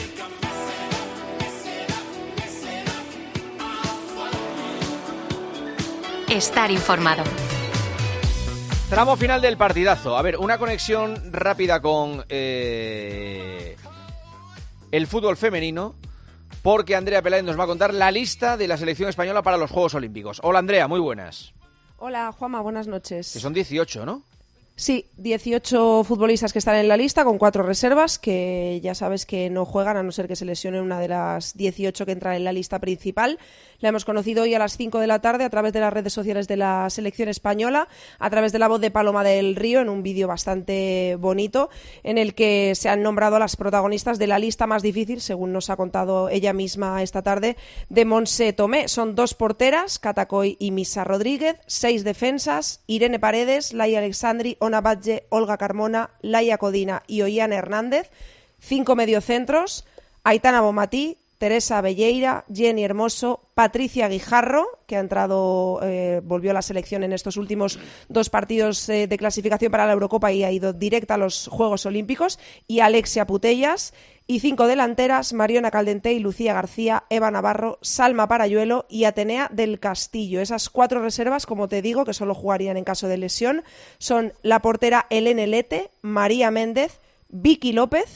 Estar informado. Tramo final del partidazo. A ver, una conexión rápida con eh, el fútbol femenino, porque Andrea Peláez nos va a contar la lista de la selección española para los Juegos Olímpicos. Hola Andrea, muy buenas. Hola Juanma, buenas noches. Que son dieciocho, ¿no? Sí, dieciocho futbolistas que están en la lista con cuatro reservas que ya sabes que no juegan a no ser que se lesione una de las dieciocho que entran en la lista principal. La hemos conocido hoy a las cinco de la tarde a través de las redes sociales de la selección española, a través de la voz de Paloma del Río, en un vídeo bastante bonito en el que se han nombrado a las protagonistas de la lista más difícil, según nos ha contado ella misma esta tarde, de Montse Tomé. Son dos porteras, Catacoy y Misa Rodríguez, seis defensas, Irene Paredes, Laia Alexandri, Ona Batlle, Olga Carmona, Laia Codina y Ollana Hernández, cinco mediocentros, Aitana Bonmatí, Teresa Belleira, Jenny Hermoso, Patricia Guijarro, que ha entrado, eh, volvió a la selección en estos últimos dos partidos eh, de clasificación para la Eurocopa y ha ido directa a los Juegos Olímpicos, y Alexia Putellas, y cinco delanteras, Mariona Caldentey, Lucía García, Eva Navarro, Salma Parayuelo y Atenea del Castillo. Esas cuatro reservas, como te digo, que solo jugarían en caso de lesión, son la portera Helene Lete, María Méndez, Vicky López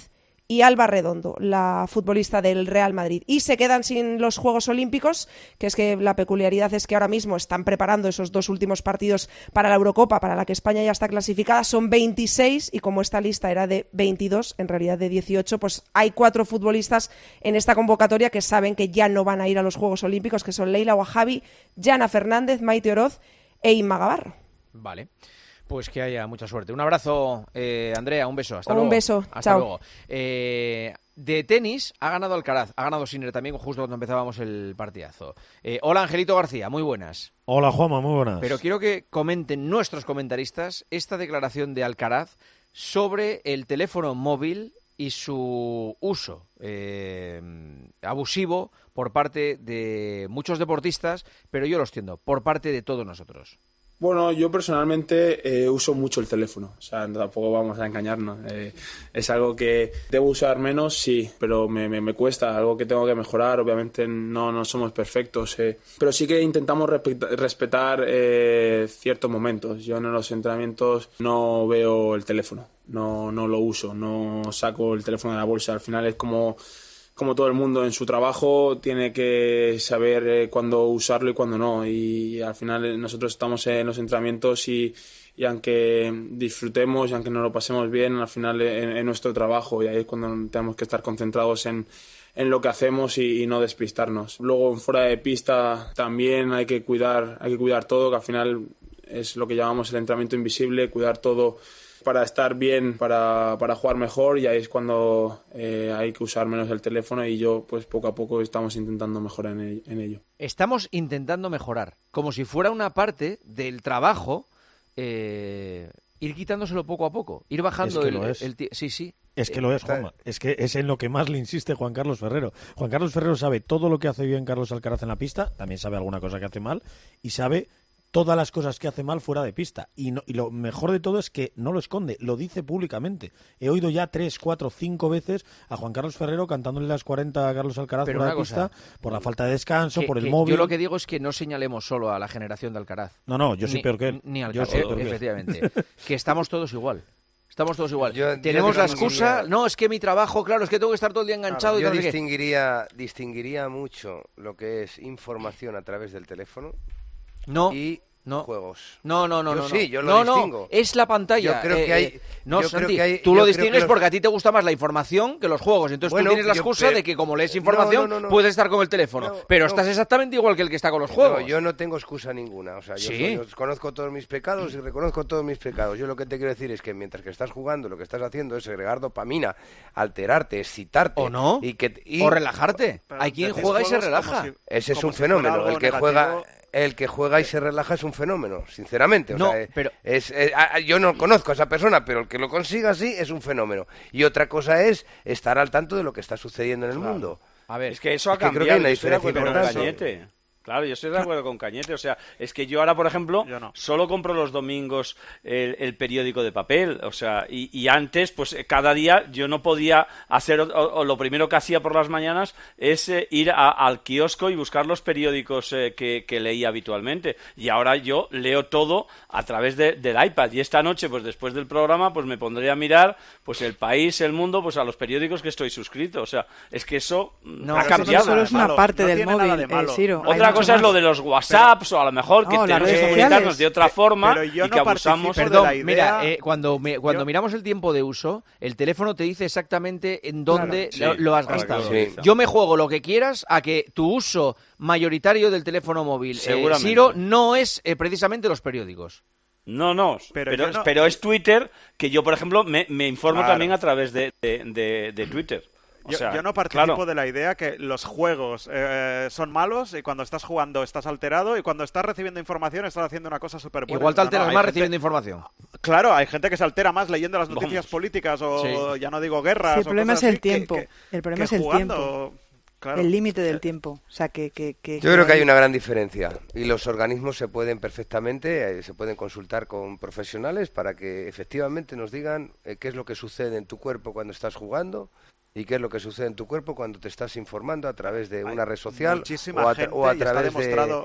y Alba Redondo, la futbolista del Real Madrid. Y se quedan sin los Juegos Olímpicos, que es que la peculiaridad es que ahora mismo están preparando esos dos últimos partidos para la Eurocopa, para la que España ya está clasificada. Son veintiséis y como esta lista era de veintidós, en realidad de dieciocho, pues hay cuatro futbolistas en esta convocatoria que saben que ya no van a ir a los Juegos Olímpicos, que son Leila Wahabi, Jana Fernández, Maite Oroz e Inma Gavarro. Vale. Pues que haya mucha suerte. Un abrazo, eh, Andrea, un beso. Hasta un luego. Un beso, Hasta chao. luego. Eh, de tenis ha ganado Alcaraz, ha ganado Sinner también justo cuando empezábamos el partidazo. Eh, hola, Angelito García, muy buenas. Hola, Juanma, muy buenas. Pero quiero que comenten nuestros comentaristas esta declaración de Alcaraz sobre el teléfono móvil y su uso eh, abusivo por parte de muchos deportistas, pero yo lo entiendo, por parte de todos nosotros. Bueno, yo personalmente eh, uso mucho el teléfono, o sea, tampoco vamos a engañarnos. Eh, es algo que debo usar menos, sí, pero me, me, me cuesta, algo que tengo que mejorar. Obviamente no, no somos perfectos, eh, pero sí que intentamos respetar, respetar eh, ciertos momentos. Yo en los entrenamientos no veo el teléfono, no, no lo uso, no saco el teléfono de la bolsa. Al final es como... Como todo el mundo en su trabajo, tiene que saber eh, cuándo usarlo y cuándo no. Y al final nosotros estamos en los entrenamientos y, y aunque disfrutemos y aunque nos lo pasemos bien, al final en, en nuestro trabajo. Y ahí es cuando tenemos que estar concentrados en, en lo que hacemos y, y no despistarnos. Luego, fuera de pista, también hay que cuidar, hay que cuidar todo, que al final es lo que llamamos el entrenamiento invisible, cuidar todo para estar bien, para, para jugar mejor, y ahí es cuando eh, hay que usar menos el teléfono y yo pues poco a poco estamos intentando mejorar en ello. En ello. Estamos intentando mejorar, como si fuera una parte del trabajo, eh, ir quitándoselo poco a poco, ir bajando es que el, lo es. el, el Sí, sí. Es que lo es, Juanma. Es que es en lo que más le insiste Juan Carlos Ferrero. Juan Carlos Ferrero sabe todo lo que hace bien Carlos Alcaraz en la pista, también sabe alguna cosa que hace mal, y sabe todas las cosas que hace mal fuera de pista. Y, no, y lo mejor de todo es que no lo esconde, lo dice públicamente. He oído ya tres, cuatro, cinco veces a Juan Carlos Ferrero cantándole las cuarenta a Carlos Alcaraz Pero fuera de cosa, pista por la falta de descanso, que, por el que móvil. Yo lo que digo es que no señalemos solo a la generación de Alcaraz. No, no, yo soy ni, peor que él. Ni Yo Alcaraz, soy peor eh, que él. efectivamente. Que estamos todos igual. Estamos todos igual. Yo, Tenemos yo la excusa, no, es que mi trabajo, claro, es que tengo que estar todo el día enganchado. Claro, y yo tal, distinguiría, distinguiría mucho lo que es información a través del teléfono no, y no. juegos. No, no, no, yo no. Sí, yo lo no, distingo. No, es la pantalla. Yo creo eh, que hay... Eh, no, yo Santi, creo que hay, tú lo yo distingues creo que los... porque a ti te gusta más la información que los juegos. Entonces bueno, tú tienes la yo, excusa pero... de que como lees información no, no, no, puedes estar con el teléfono. No, pero no. estás exactamente igual que el que está con los juegos. No, yo no tengo excusa ninguna. O sea, yo, ¿Sí? soy, yo conozco todos mis pecados y reconozco todos mis pecados. Yo lo que te quiero decir es que mientras que estás jugando, lo que estás haciendo es segregar dopamina, alterarte, excitarte. ¿O no? Y que, y... O relajarte. Pero hay quien juega y se relaja. Si, Ese es un si fenómeno. El que negativo... juega... El que juega y se relaja es un fenómeno, sinceramente. O no, sea, pero... es, es, yo no conozco a esa persona, pero el que lo consiga así es un fenómeno. Y otra cosa es estar al tanto de lo que está sucediendo en el claro. mundo. A ver, es que eso ha es que cambiado. Creo que hay una estoy de diferencia acuerdo con Cañete. Claro, yo estoy de acuerdo con Cañete. O sea, es que yo ahora, por ejemplo, no. solo compro los domingos el, el periódico de papel. O sea, y, y antes, pues cada día yo no podía hacer, o, o lo primero que hacía por las mañanas es eh, ir a, al kiosco y buscar los periódicos eh, que, que leía habitualmente. Y ahora yo leo todo a través de, del iPad. Y esta noche, pues después del programa, pues me pondré a mirar pues El País, El Mundo, pues a los periódicos que estoy suscrito. O sea, es que eso no, ha cambiado. Solo es una parte no del móvil, de eh, Ciro. Otra cosa es lo de los WhatsApps pero, o a lo mejor que no, tenemos que comunicarnos de otra forma pero, pero y que no abusamos. Perdón, de la idea... mira, eh, cuando, me, cuando yo... miramos el tiempo de uso, el teléfono te dice exactamente en dónde claro, lo, sí, lo has claro, gastado. Sí. Yo me juego lo que quieras a que tu uso mayoritario del teléfono móvil, eh, Ciro, no es eh, precisamente los periódicos. No, no, pero, pero, no... pero es Twitter, que yo, por ejemplo, me, me informo claro. también a través de, de, de, de Twitter. O sea, yo, yo no participo claro. de la idea que los juegos eh, son malos y cuando estás jugando estás alterado y cuando estás recibiendo información estás haciendo una cosa súper buena. Igual te alteras no, no, más gente... recibiendo información. Claro, hay gente que se altera más leyendo las noticias Vamos. políticas o sí. ya no digo guerras. Sí, el problema o es el así, tiempo. Que, que, el problema que es el jugando, tiempo. Claro. El límite del tiempo. O sea, que, que, que, Yo creo que hay una gran diferencia y los organismos se pueden perfectamente, eh, se pueden consultar con profesionales para que efectivamente nos digan eh, qué es lo que sucede en tu cuerpo cuando estás jugando y qué es lo que sucede en tu cuerpo cuando te estás informando a través de una red social muchísima o a, gente, o a y través está demostrado... de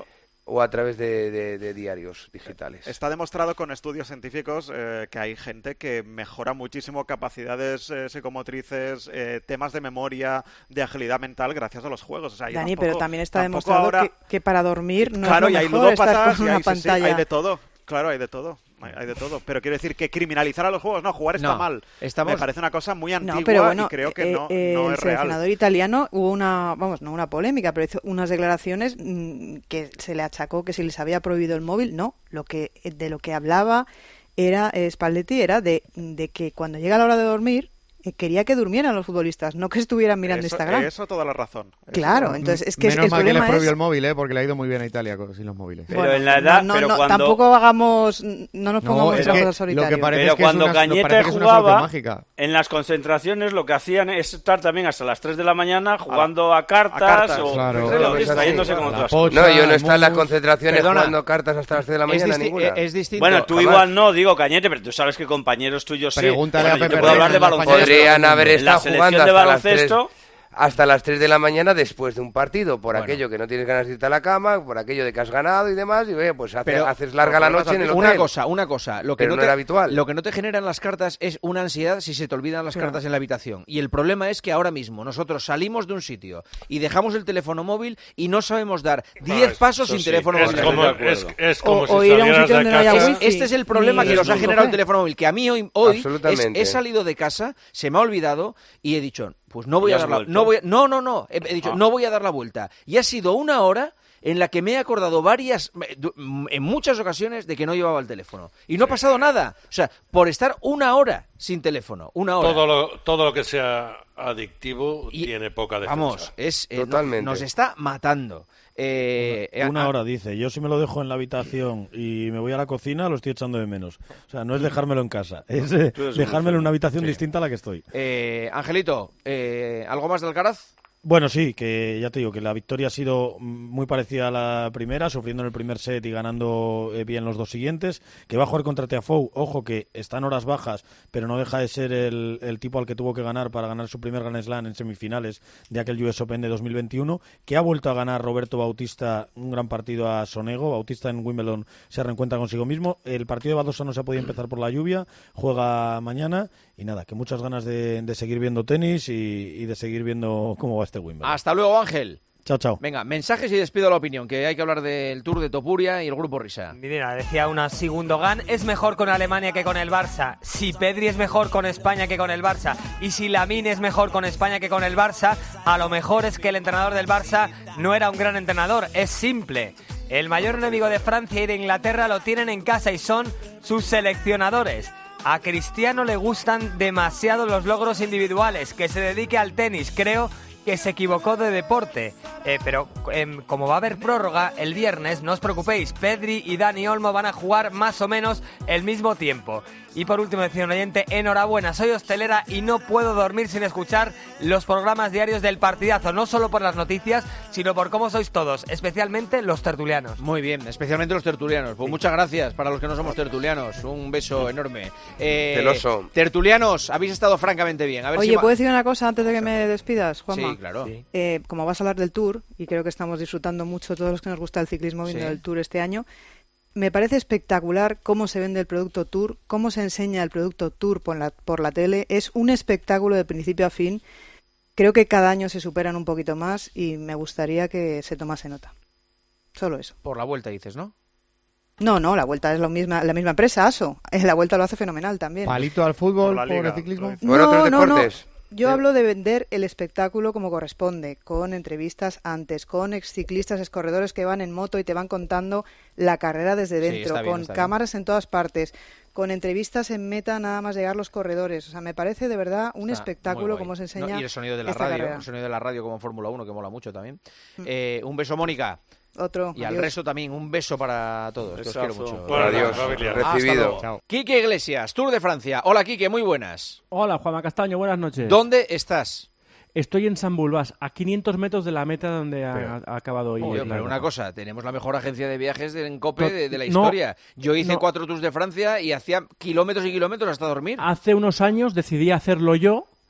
o a través de, de, de diarios digitales. Está demostrado con estudios científicos eh, que hay gente que mejora muchísimo capacidades eh, psicomotrices, eh, temas de memoria, de agilidad mental gracias a los juegos. O sea, Dani, tampoco, pero también está demostrado ahora... que, que para dormir no claro, es lo y hay mejor estar ludópatas, con y una hay, sí, sí, pantalla. hay de todo. Claro, hay de todo. Hay de todo. Pero quiero decir que criminalizar a los juegos, no, jugar está No, mal. estamos... Me parece una cosa muy antigua No, pero bueno, y creo que eh, no, eh, no el es real. seleccionador italiano hubo una, vamos, no una polémica, pero hizo unas declaraciones mmm, que se le achacó que si les había prohibido el móvil. No, lo que de lo que hablaba era eh, Spalletti era de, de que cuando llega la hora de dormir eh, quería que durmieran los futbolistas, no que estuvieran mirando eso, Instagram. Eso toda la razón. Eso claro, toda... entonces es que Menos el mal que les problema prohibió es... el móvil, ¿eh? Porque le ha ido muy bien a Italia con, sin los móviles. Pero Bueno, en la edad, no, pero no, cuando... tampoco hagamos, no nos pongamos No, es en que cosas solitarios. lo que parece Pero es que cuando es una, Cañete parece que es una solución jugaba, mágica. en las concentraciones lo que hacían es estar también hasta las tres de la mañana jugando a, a, cartas, a cartas, o claro. claro, Sí, distrayéndose sí, con claro. otras La cosas. pocha, No, yo no está en las mus- concentraciones Perdona, jugando cartas hasta las tres de la Es, mañana, disti- ninguna. es distinto. Bueno, tú Jamás. igual no, digo Cañete, pero tú sabes que compañeros tuyos sí. Pregúntale Bueno, a yo Pepe te puedo hablar de Reina, la baloncesto. Podrían haber En la estado selección jugando de hasta las tres baloncesto... hasta las tres de la mañana después de un partido, por Bueno. aquello que no tienes ganas de irte a la cama, por aquello de que has ganado y demás, y ve, pues hace- Pero- haces larga la noche en el hotel. Una cosa, una cosa. Lo que Pero no no te, era habitual. Lo que no te generan las cartas es una ansiedad si se te olvidan las Claro. cartas en la habitación. Y el problema es que ahora mismo nosotros salimos de un sitio y dejamos el teléfono móvil y no sabemos dar diez es- pasos eso sin sí, teléfono es móvil. como, Estoy de es, acuerdo. es como O- si o ir a un salieras sitio de donde no haya casa. wifi. Este es el problema Ni que nos ha Bluetooth, generado el ¿eh? teléfono móvil, que a mí hoy, hoy es- Absolutamente. he salido de casa, se me ha olvidado y he dicho, pues no voy ¿Y a has dar la vuelto? no voy a- no, no, no, he, he dicho, Ah. no voy a dar la vuelta. Y ha sido una hora en la que me he acordado varias, en muchas ocasiones, de que no llevaba el teléfono. Y no ha pasado nada. O sea, por estar una hora sin teléfono, una hora. Todo lo, todo lo que sea adictivo Y- tiene poca defensa. Vamos, es, eh, no- Totalmente. nos está matando. Eh, eh, Una a- hora, dice. Yo si me lo dejo en la habitación y me voy a la cocina, lo estoy echando de menos. O sea, no es dejármelo en casa, es eh, Tú eres un dejármelo en una enfermo. habitación Sí. distinta a la que estoy. eh, Angelito, eh, ¿algo más de Alcaraz? Bueno, sí, que ya te digo que la victoria ha sido muy parecida a la primera, sufriendo en el primer set y ganando eh, bien los dos siguientes, que va a jugar contra Tiafoe, ojo que está en horas bajas, pero no deja de ser el, el tipo al que tuvo que ganar para ganar su primer Grand Slam en semifinales de aquel U S Open de dos mil veintiuno, que ha vuelto a ganar Roberto Bautista un gran partido a Sonego. Bautista en Wimbledon se reencuentra consigo mismo. El partido de Badosa no se ha podido empezar por la lluvia, juega mañana y nada, que muchas ganas de, de seguir viendo tenis y, y de seguir viendo cómo va este Wimbledon. Hasta luego, Ángel. Chao, chao. Venga, mensajes y despido la opinión, que hay que hablar del Tour de Topuria y el Grupo Risa. Mira, decía una Gundogan, es mejor con Alemania que con el Barça. Si Pedri es mejor con España que con el Barça y si Lamine es mejor con España que con el Barça, a lo mejor es que el entrenador del Barça no era un gran entrenador. Es simple. El mayor enemigo de Francia y de Inglaterra lo tienen en casa y son sus seleccionadores. A Cristiano le gustan demasiado los logros individuales, que se dedique al tenis, creo que se equivocó de deporte. Eh, pero eh, como va a haber prórroga el viernes, no os preocupéis, Pedri y Dani Olmo van a jugar más o menos el mismo tiempo. Y por último, decía un oyente, enhorabuena, soy hostelera y no puedo dormir sin escuchar los programas diarios del partidazo, no solo por las noticias, sino por cómo sois todos, especialmente los tertulianos. Muy bien, especialmente los tertulianos. Pues muchas gracias para los que no somos tertulianos. Un beso enorme. Eh, Celoso. Tertulianos, habéis estado francamente bien. A ver Oye, si ma- ¿puedo decir una cosa antes de que me despidas, Juanma? Sí, claro. Sí. Eh, como vas a hablar del Tour, y creo que estamos disfrutando mucho todos los que nos gusta el ciclismo viendo Sí. el Tour este año, me parece espectacular cómo se vende el producto Tour, cómo se enseña el producto Tour por la, por la tele. Es un espectáculo de principio a fin. Creo que cada año se superan un poquito más y me gustaría que se tomase nota. Solo eso. Por la vuelta dices, ¿no? No, no, la Vuelta es lo misma, la misma empresa, ASO. La Vuelta lo hace fenomenal también. ¿Palito al fútbol Por la por, liga, el ciclismo? lo Por otros no, no. deportes. Yo hablo de vender el espectáculo como corresponde, con entrevistas antes, con exciclistas, excorredores que van en moto y te van contando la carrera desde Sí, dentro, está bien, con está bien. cámaras en todas partes, con entrevistas en meta nada más llegar los corredores. O sea, me parece de verdad un Está espectáculo muy guay. como se enseña No, y el sonido de la esta radio, carrera. el sonido de la radio como Fórmula uno, que mola mucho también. Mm. Eh, un beso, Mónica. Otro. Y al adiós. resto también, un beso para todos, que os quiero Besazo. mucho. Bueno, Adiós. familia. Hasta Recibido. luego. Chao. Quique Iglesias, Tour de Francia. Hola, Quique, muy buenas. Hola, Juanma Castaño, buenas noches. ¿Dónde estás? Estoy en San Bulbás, a quinientos metros de la meta donde ha, Pero- ha acabado hoy. Oye, la pero etapa. una cosa, tenemos la mejor agencia de viajes de, en COPE To- de, de la no, historia. Yo hice no. cuatro tours de Francia y hacía kilómetros y kilómetros hasta dormir. Hace unos años decidí hacerlo yo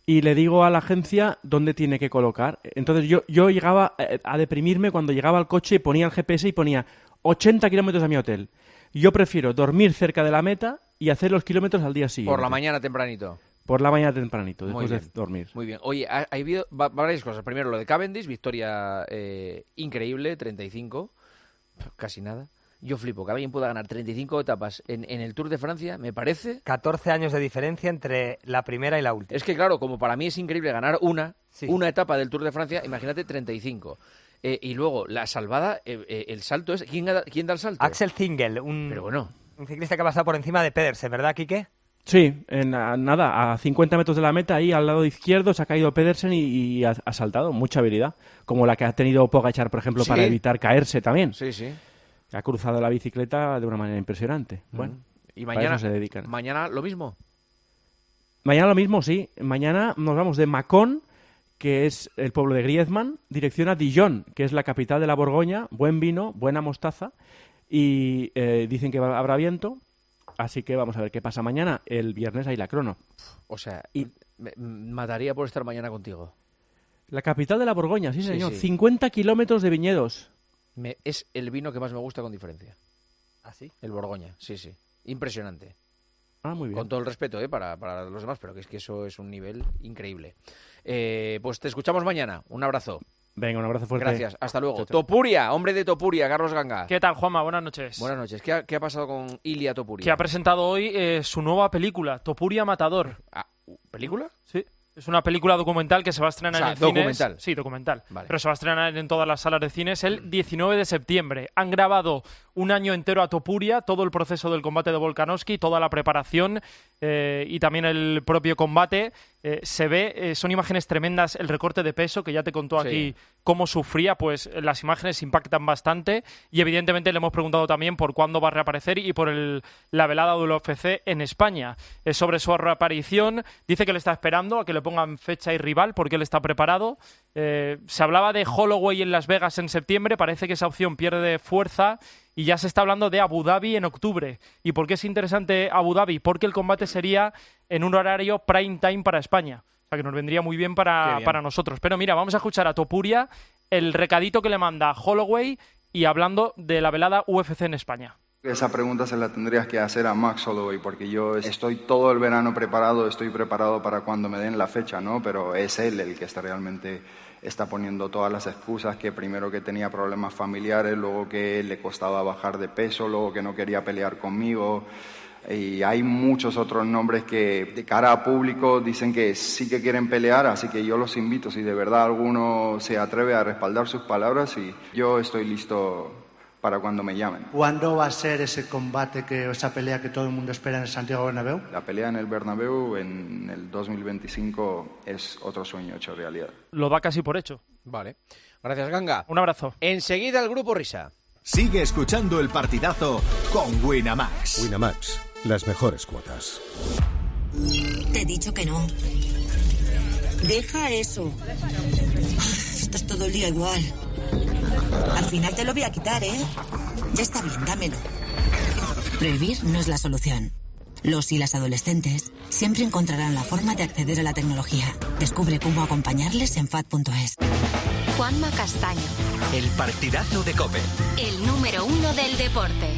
y le digo a la agencia dónde tiene que colocar. Entonces yo, yo llegaba a deprimirme cuando llegaba al coche y ponía el G P S y ponía ochenta kilómetros a mi hotel. Yo prefiero dormir cerca de la meta y hacer los kilómetros al día siguiente. Por la mañana tempranito. Por la mañana tempranito, después de dormir. Muy bien. Oye, ha, ha habido va, varias cosas. Primero, lo de Cavendish, victoria eh, increíble, treinta y cinco, casi nada. Yo flipo, que alguien pueda ganar treinta y cinco etapas en, en el Tour de Francia, me parece... catorce años de diferencia entre la primera y la última. Es que claro, como para mí es increíble ganar una, sí. una etapa del Tour de Francia, imagínate treinta y cinco. Eh, y luego, la salvada, eh, eh, el salto es... ¿quién, ¿Quién da el salto? Axel Zingel, un, Pero bueno. un ciclista que ha pasado por encima de Pedersen, ¿verdad, Quique? Sí, en, a, nada, a cincuenta metros de la meta, ahí al lado izquierdo se ha caído Pedersen y, y ha, ha saltado. Mucha habilidad, como la que ha tenido Pogačar, por ejemplo, ¿sí? para evitar caerse también. Sí, sí. Ha cruzado la bicicleta de una manera impresionante. Mm. Bueno, y mañana eso se dedican. Mañana lo mismo. Mañana lo mismo, sí. Mañana nos vamos de Mâcon, que es el pueblo de Griezmann, dirección a Dijon, que es la capital de la Borgoña. Buen vino, buena mostaza. Y eh, dicen que va, habrá viento. Así que vamos a ver qué pasa mañana. El viernes hay la crono. O sea, y me mataría por estar mañana contigo. La capital de la Borgoña, sí, señor. Sí, sí. cincuenta kilómetros de viñedos. Me, es el vino que más me gusta con diferencia. ¿Ah, sí? El Borgoña, sí, sí. Impresionante. Ah, muy bien. Con todo el respeto ¿eh? para, para los demás, pero que es que eso es un nivel increíble. Eh, pues te escuchamos mañana. Un abrazo. Venga, un abrazo fuerte. Gracias, hasta luego. Chao, chao. Topuria, hombre de Topuria, Carlos Ganga. ¿Qué tal, Juanma? Buenas noches. Buenas noches. ¿Qué ha, qué ha pasado con Ilia Topuria? Que ha presentado hoy eh, su nueva película, Topuria Matador. Ah, ¿película? Sí. Es una película documental que se va a estrenar o sea, en cines. documental. Sí, documental. Vale. Pero se va a estrenar en todas las salas de cines el diecinueve de septiembre. Han grabado un año entero a Topuria, todo el proceso del combate de Volkanovski, toda la preparación eh, y también el propio combate. Eh, se ve, eh, son imágenes tremendas, el recorte de peso, que ya te contó Sí. aquí cómo sufría, pues las imágenes impactan bastante y evidentemente le hemos preguntado también por cuándo va a reaparecer y por el, la velada de U F C en España. Eh, sobre su reaparición, dice que le está esperando a que le pongan fecha y rival porque él está preparado. Eh, se hablaba de Holloway en Las Vegas en septiembre, parece que esa opción pierde fuerza y ya se está hablando de Abu Dhabi en octubre. ¿Y por qué es interesante Abu Dhabi? Porque el combate sería en un horario prime time para España. O sea, que nos vendría muy bien para, bien. para nosotros. Pero mira, vamos a escuchar a Topuria el recadito que le manda Holloway y hablando de la velada U F C en España. Esa pregunta se la tendrías que hacer a Max Holloway, porque yo estoy todo el verano preparado, estoy preparado para cuando me den la fecha, ¿no? Pero es él el que está realmente está poniendo todas las excusas, que primero que tenía problemas familiares, luego que le costaba bajar de peso, luego que no quería pelear conmigo. Y hay muchos otros nombres que de cara a público dicen que sí que quieren pelear, así que yo los invito, si de verdad alguno se atreve a respaldar sus palabras, y yo estoy listo para cuando me llamen. ¿Cuándo va a ser ese combate, que esa pelea que todo el mundo espera en el Santiago Bernabéu? La pelea en el Bernabéu en el dos mil veinticinco es otro sueño hecho realidad. Lo da casi por hecho. Vale. Gracias, Ganga. Un abrazo. Enseguida el Grupo Risa. Sigue escuchando el partidazo con Winamax. Winamax, las mejores cuotas. Te he dicho que no. Deja eso. Estás todo el día igual. Al final te lo voy a quitar, ¿eh? Ya está bien, dámelo. Prohibir no es la solución. Los y las adolescentes siempre encontrarán la forma de acceder a la tecnología. Descubre cómo acompañarles en F A D punto es. Juanma Castaño, El partidazo de COPE. el número uno del deporte.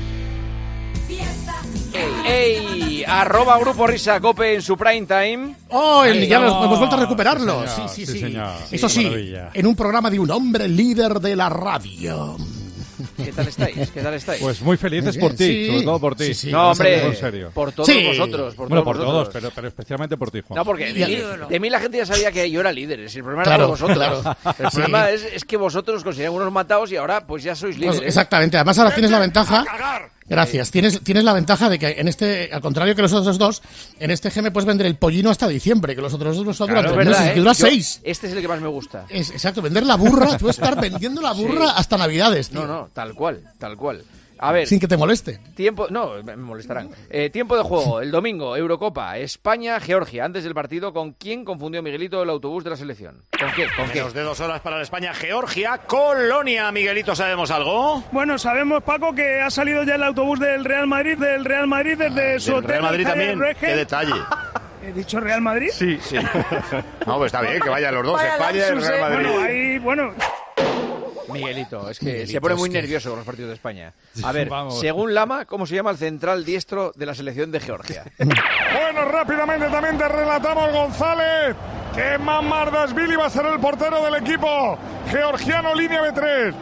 ¡Ey! Arroba Grupo Risa Cope en su prime time. ¡Oh! El, Ahí ya estamos. hemos vuelto a recuperarlo. Sí, Sí, señor, sí, sí, sí. señor. Eso Sí, sí, maravilla. en un programa de un hombre líder de la radio. ¿Qué tal estáis? ¿Qué tal estáis? Pues muy felices por ti, Sí. sobre todo por ti. Sí, sí. No, hombre, en serio. por todos Sí. vosotros. Por bueno, todos por vosotros. todos, pero, pero especialmente por ti, Juan. No, porque de mí, de mí la gente ya sabía que yo era líder. El problema Claro, era por vosotros. claro. El Sí. problema es, es que vosotros os consideran unos matados y ahora pues ya sois Pues, líderes. exactamente. Además, ahora tienes la ventaja. Gracias. Tienes, tienes la ventaja de que en este, al contrario que los otros dos, en este G me puedes vender el pollino hasta diciembre, que los otros dos solo duran Claro, tres es verdad, meses, ¿eh? que dura Yo- seis. Este es el que más me gusta. Es, exacto, vender la burra, tú estar vendiendo la burra Sí. hasta Navidades, tío. No, no, tal cual, tal cual. A ver, Sin que te moleste. tiempo, no, me me molestarán. Eh, tiempo de juego, el domingo, Eurocopa, España-Georgia. Antes del partido, ¿con quién confundió Miguelito el autobús de la selección? ¿Con qué? ¿Con qué? Menos de dos horas para la España-Georgia. Colonia, Miguelito, ¿sabemos algo? Bueno, sabemos, Paco, que ha salido ya el autobús del Real Madrid, del Real Madrid desde su Del hotel. Real Madrid en Javier también. Rueje. Qué detalle. ¿He dicho Real Madrid? Sí, sí. No, pues está bien, que vayan los dos, Vaya España y el lapsus, Real eh. Madrid. Bueno, ahí, bueno... Miguelito, es que Miguelito, se pone muy es que- nervioso con los partidos de España. A ver, Vamos. según Lama, ¿cómo se llama el central diestro de la selección de Georgia? Bueno, rápidamente también te relatamos, González, que Mamardashvili va a ser el portero del equipo georgiano, línea B tres.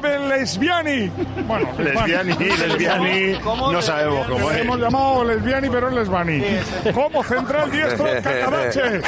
Lesbiani. Bueno, Lesbiani, Lesbiani, no sabemos cómo es. Hemos llamado Lesbiani, pero es Lesbani. Como central diestro, Kakadache.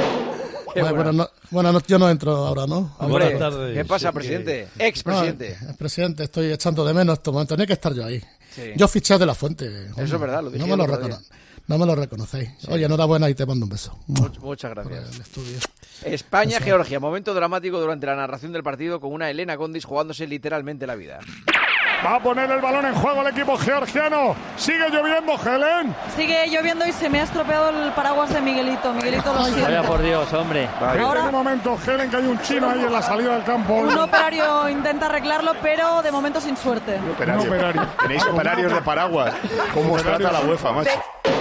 Bueno, bueno, no, bueno no, yo no entro ahora, ¿no? Hombre, Buenas tardes. ¿qué pasa, presidente? Expresidente. No, presidente, estoy echando de menos estos momentos. Tenía que estar yo ahí. Sí. Yo fiché de la fuente. Eso es verdad, lo no dije me lo, el otro recono- día. no me lo reconocéis. Oye, enhorabuena y te mando un beso. Much- muchas gracias. Por el estudio. España-Georgia, momento dramático durante la narración del partido con una Elena Condis jugándose literalmente la vida. Va a poner el balón en juego el equipo georgiano. Sigue lloviendo, Helen. Sigue lloviendo y se me ha estropeado el paraguas de Miguelito. Miguelito, lo siento. Vaya por Dios, hombre. En un momento, Helen, que hay un chino ahí en la salida del campo. Un operario intenta arreglarlo, pero de momento sin suerte. Operario. Un operario. Tenéis operarios de paraguas. ¿Cómo os trata la UEFA, macho?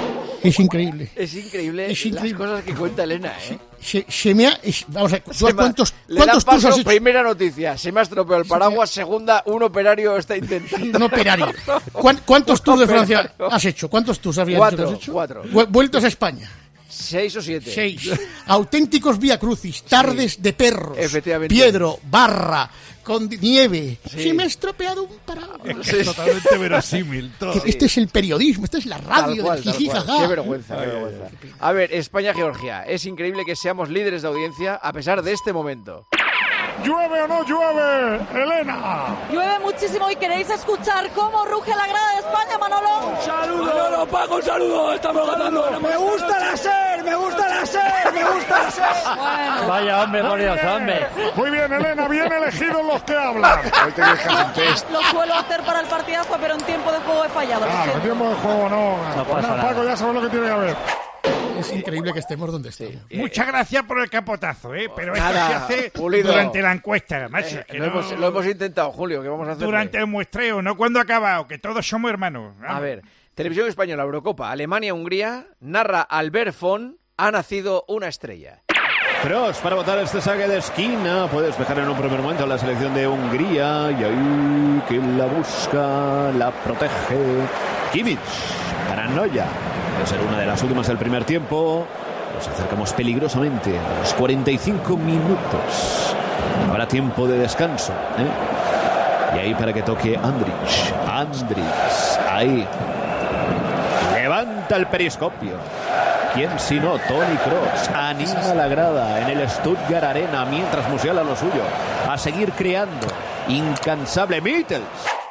Es increíble. Es increíble, Es increíble. las cosas que cuenta Elena, ¿eh? Se, se me ha... es- vamos a ver, ¿tú Se me ha- ¿cuántos, le dan cuántos tours paso, has hecho? primera noticia, se me ha estropeado el paraguas, segunda, un operario está intentando. Un operario. ¿Cuán- ¿Cuántos tours de Francia Operario. has hecho? ¿Cuántos tours habías Cuatro, dicho que has hecho? cuatro. Vu- Vueltos a España. Seis o siete. Seis. Auténticos vía crucis, tardes de perros. Efectivamente. Piedro, barra, con di- nieve. Sí. Se me ha estropeado un paraguas. Es totalmente verosímil todo. Que Este es el periodismo, esta es la Tal radio cual, del tal jiji, cual. jaja. Qué vergüenza, qué vergüenza. A ver, España-Georgia. Es increíble que seamos líderes de audiencia a pesar de este momento. ¿Llueve o no llueve, Elena? Llueve muchísimo y queréis escuchar cómo ruge la grada de España, Manolo. ¡Un saludo! Manolo, Paco, un saludo. Estamos ganando. Me gusta la SER, me gusta la SER, me gusta la SER. Vaya, hombre, por Dios, hombre. Muy bien, Elena, bien elegidos los que hablan. Hoy tenéis que hacer un test. Lo suelo hacer para el partidazo, pero en tiempo de juego he fallado. Claro, en tiempo de juego no. No Pues pasa nada, nada. Paco, ya sabes lo que tiene que haber. Es increíble que estemos donde estamos. Muchas gracias por el capotazo, ¿eh? Pero esto Nada, se hace Pulido. durante la encuesta, macho. Eh, que lo, no- hemos, lo hemos intentado, Julio, ¿qué vamos a hacer? Durante el muestreo, no cuando ha acabado, que todos somos hermanos. A ver, Televisión Española, Eurocopa, Alemania-Hungría, narra Albert Fon, ha nacido una estrella. Cross para botar este saque de esquina. Puede despejar en un primer momento la selección de Hungría. Y ahí que la busca, la protege. Kimmich para Neuer. Puede ser una de las últimas del primer tiempo. Nos acercamos peligrosamente a los cuarenta y cinco minutos. Habrá tiempo de descanso, ¿eh? Y ahí para que toque Andrich. Andrich. Ahí. Levanta el periscopio. ¿Quién si no? Toni Kroos anima a la grada en el Stuttgart Arena mientras musiala lo suyo. A seguir creando. Incansable Mittels.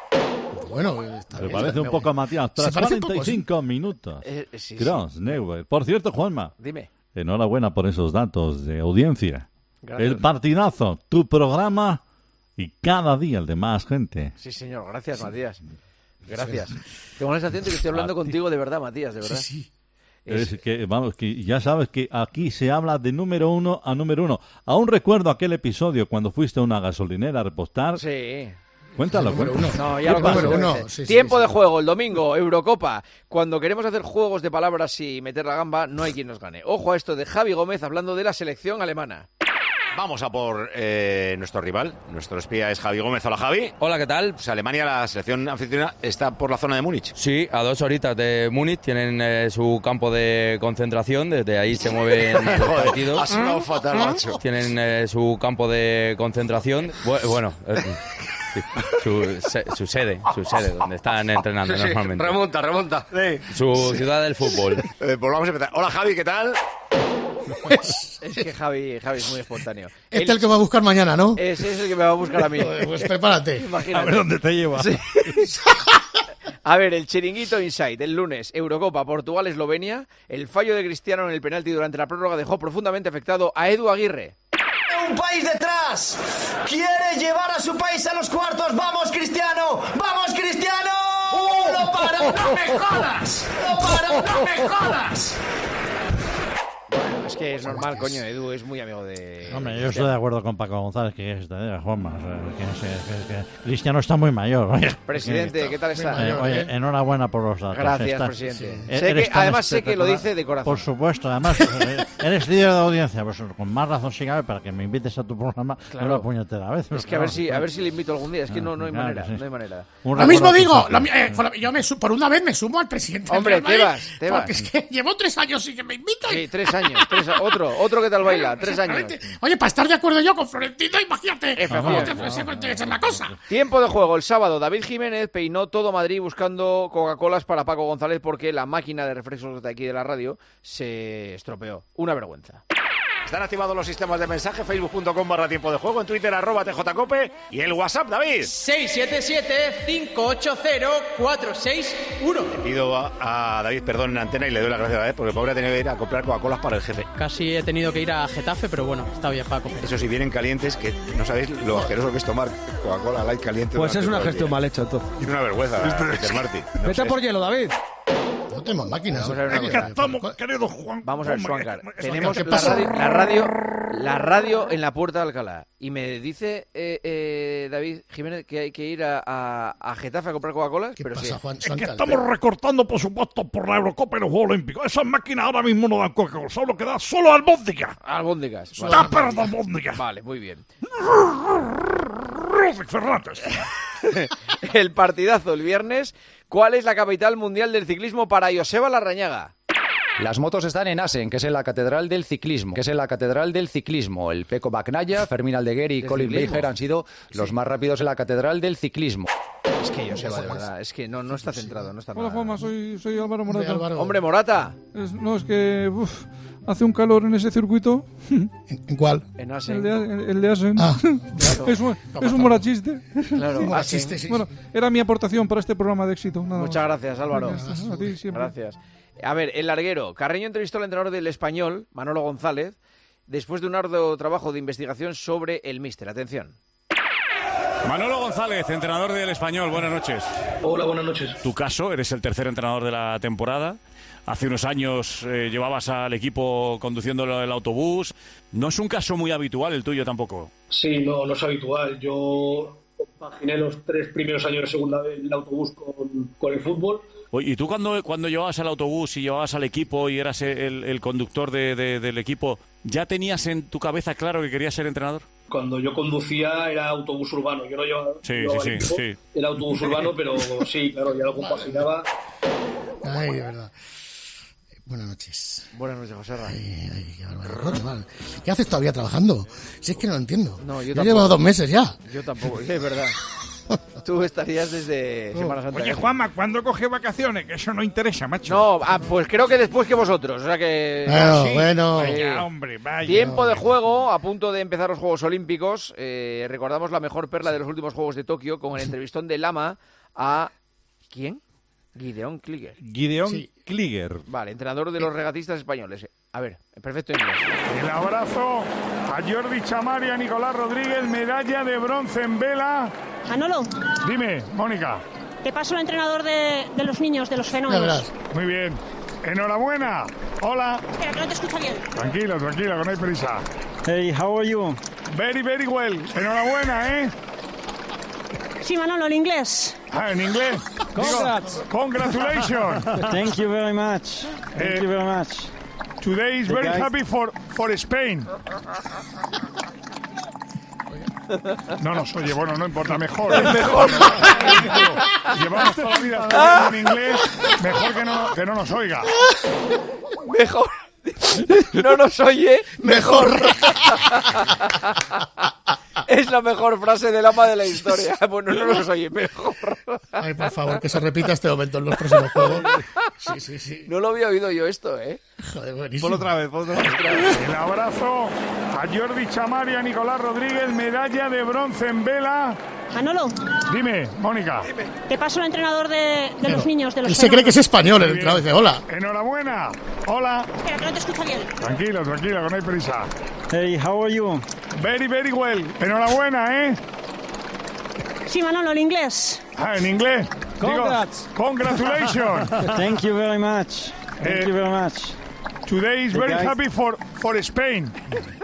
Bueno, está Me bien. parece un poco a Matías. Se Tras parece un cuarenta y poco, sí. cinco minutos. Eh, sí, sí. Kroos, Neuer. Por cierto, Juanma, Dime. enhorabuena por esos datos de audiencia. Gracias. El partidazo, tu programa y cada día el de más gente. Sí, señor, gracias, Matías. Gracias. Tengo la sensación de que estoy hablando A ti. contigo de verdad, Matías, de verdad. Sí, sí. Es- Es que, vamos, que ya sabes que aquí se habla de número uno a número uno. Aún recuerdo aquel episodio cuando fuiste a una gasolinera a repostar. Sí. Cuéntalo, Número cuéntalo. uno. No, ya lo Número conozco. uno, sí, sí, Tiempo sí. de juego, el domingo, Eurocopa. Cuando queremos hacer juegos de palabras y meter la gamba, no hay quien nos gane. Ojo a esto de Javi Gómez hablando de la selección alemana. Vamos a por eh, nuestro rival. Nuestro espía es Javi Gómez. Hola, Javi. Hola, ¿qué tal? Pues Alemania, la selección anfitriona, está por la zona de Múnich. Sí, a dos horitas de Múnich tienen eh, su campo de concentración, desde ahí se mueven los Joder, partidos. ha sonado fatal, macho. Tienen eh, su campo de concentración, Bu- bueno, eh, sí, su, se- su sede, su sede, donde están entrenando Sí, sí, normalmente. remonta, remonta. Su ciudad del fútbol. Eh, pues vamos a empezar. Hola, Javi, ¿qué tal? Es que Javi, Javi es muy espontáneo. Este es el que va a buscar mañana, ¿no? Ese es el que me va a buscar a mí. Pues prepárate. Imagínate. A ver dónde te lleva. Sí. A ver, el Chiringuito Inside, el lunes, Eurocopa, Portugal-Eslovenia. El fallo de Cristiano en el penalti durante la prórroga dejó profundamente afectado a Edu Aguirre. Un país detrás. Quiere llevar a su país a los cuartos. ¡Vamos, Cristiano! ¡Vamos, Cristiano! ¡Uh! ¡No para! ¡No me jodas! ¡No para! ¡No me jodas! Es que es normal, coño, Edu es muy amigo de... Hombre, yo estoy de acuerdo con Paco González, que es de Juanma. O sea, que, que, que, que Cristiano está muy mayor. Oye. Presidente, ¿qué tal está? Eh, oye, enhorabuena por los datos. Gracias, está, presidente. Sí. Sé que, además sé que lo dice de corazón. Por supuesto, además eres líder de audiencia, pues con más razón si cabe para que me invites a tu programa claro. una puñetera vez. Es que a ver si a ver si le invito algún día, es que no, no hay claro, manera, sí. no hay manera. Lo mismo digo, lo, eh, yo me, por una vez me sumo al presidente. Hombre, te vas, te vas. Porque es que llevo tres años y que me invitan. Sí, tres años, tres, otro, otro que tal baila, tres años. Oye, para estar de acuerdo yo con Florentino, imagínate. Efectivamente. Esa es la cosa. Tiempo de juego, el sábado, David Jiménez peinó todo Madrid buscando Coca-Colas para Paco González porque la máquina de refrescos de aquí de la radio se estropeó. Una vergüenza. Están activados los sistemas de mensaje, facebook punto com barra tiempo de juego, en Twitter arroba tjcope y el WhatsApp, David. seis siete siete, cinco ocho cero, cuatro seis uno. Le pido a, a David perdón en antena y le doy las gracias a David porque el pobre ha tenido que ir a comprar Coca-Colas para el jefe. Casi he tenido que ir a Getafe, pero bueno, está bien para comer. Eso sí, vienen calientes, que no sabéis lo asqueroso que es tomar Coca-Cola light caliente. Pues es una gestión mal hecha, entonces. Y una vergüenza, Peter Martin. No Vete sé. por hielo, David. No tenemos máquinas. Vamos a ver, es que estamos, querido Juan. Vamos a ver, Schwankar. Tenemos ¿Qué la pasa? radio, la radio, la radio en la puerta de Alcalá. Y me dice eh, eh, David Jiménez que hay que ir a, a, a Getafe a comprar Coca-Cola. ¿Qué pero pasa, sí. Juan? Es que estamos recortando presupuestos por la Eurocopa y los Juegos Olímpicos. Esas máquinas ahora mismo no dan Coca-Cola. Solo lo que da solo albóndigas. Albóndigas. Vale. Táperas de albóndigas. Vale, muy bien. Fernández. El partidazo el viernes. ¿Cuál es la capital mundial del ciclismo para Joseba Larrañaga? Las motos están en Assen, que es en la Catedral del Ciclismo, que es en la Catedral del Ciclismo. El Peco Bagnaia, Fermín Aldeguer y Colin Beiger han sido los sí. más rápidos en la Catedral del Ciclismo. Es que Joseba, de verdad, es que no, no está centrado, no está Hola, nada. Juanma, soy, soy Álvaro Morata. Álvaro. Hombre, Morata. Es, no, es que uf, hace un calor en ese circuito. ¿En, en cuál? En Assen. El de, el, el de Assen. Ah, claro. es un, es un morachiste. Claro, un Assen. Sí. Bueno, era mi aportación para este programa de éxito. Nada Muchas más. gracias, Álvaro. Gracias, a ti siempre. Gracias. A ver, el larguero. Carreño entrevistó al entrenador del Español, Manolo González, después de un arduo trabajo de investigación sobre el míster. Atención. Manolo González, entrenador del Español, buenas noches. Hola, buenas noches. Tu caso, eres el tercer entrenador de la temporada. Hace unos años eh, llevabas al equipo conduciendo el autobús. No es un caso muy habitual el tuyo tampoco. Sí, no, no es habitual. Yo compaginé los tres primeros años de segunda vez el autobús con, con el fútbol. Oye, ¿y tú cuando, cuando llevabas al autobús y llevabas al equipo y eras el, el conductor de, de, del equipo, ¿ya tenías en tu cabeza claro que querías ser entrenador? Cuando yo conducía era autobús urbano, yo no llevaba, sí, llevaba sí, el equipo, sí, sí. Era autobús urbano, pero sí, claro, ya lo compaginaba. Ay, de verdad. Buenas noches. Buenas noches, José Ra. Ay, ay, qué barbaridad. ¿Qué haces todavía trabajando? Si es que no lo entiendo. No, yo, yo llevo dos meses ya. Yo tampoco, es verdad. Tú estarías desde Semana Santa. Oye, Juanma, ¿cuándo coge vacaciones? Que eso no interesa, macho. No, ah, pues creo que después que vosotros. O sea que. Bueno, sí. bueno. Vaya, hombre, vaya. Tiempo hombre. de juego, a punto de empezar los Juegos Olímpicos. Eh, recordamos la mejor perla de los últimos Juegos de Tokio con el entrevistón de Lama a. ¿Quién? Gideon Kliger. Gideon Sí. Kliger. Vale, entrenador de los regatistas españoles. A ver, en perfecto inglés. El abrazo a Jordi Chamar y a Nicolás Rodríguez, medalla de bronce en vela. Manolo, Dime, Mónica. te paso el entrenador de, de los niños, de los Ya fenómenos. verás. Muy bien. Enhorabuena. Hola. Espera, que no te escucha bien. Tranquilo, tranquilo, que no hay prisa. Hey, how are you? Very, very well. Enhorabuena, ¿eh? Sí, Manolo, en inglés. Ah, en inglés. Congrats. Digo, congratulations. Thank you very much. Thank Eh, you very much. Today is The very guys- happy for, for Spain. No nos oye, bueno, no importa, mejor. ¿eh? Mejor. Llevamos toda la vida estudiando en inglés, mejor que no, que no nos oiga. Mejor. No nos oye, mejor. Es la mejor frase del ama de la historia. Bueno, no nos oye, mejor. Ay, por favor, que se repita este momento en los próximos juegos. Sí, sí, sí. No lo había oído yo esto, ¿eh? Joder, buenísimo. Ponlo otra vez, ponlo otra vez. El abrazo a Jordi Chamar y a Nicolás Rodríguez, medalla de bronce en vela. Manolo, Dime, Mónica. te paso el entrenador de, de los niños, de los Él se cree que es fenómenos. español, el Muy entrenador bien. dice hola. Enhorabuena. Hola. Espera, que no te escucha bien. Tranquilo, tranquilo, que no hay prisa. Hey, how are you? Very, very well. Enhorabuena, ¿eh? Sí, Manolo, en inglés. Ah, en inglés. Digo, Congrats. congratulations. Thank you very much. Thank Eh, you very much. Today is very happy for, for Spain.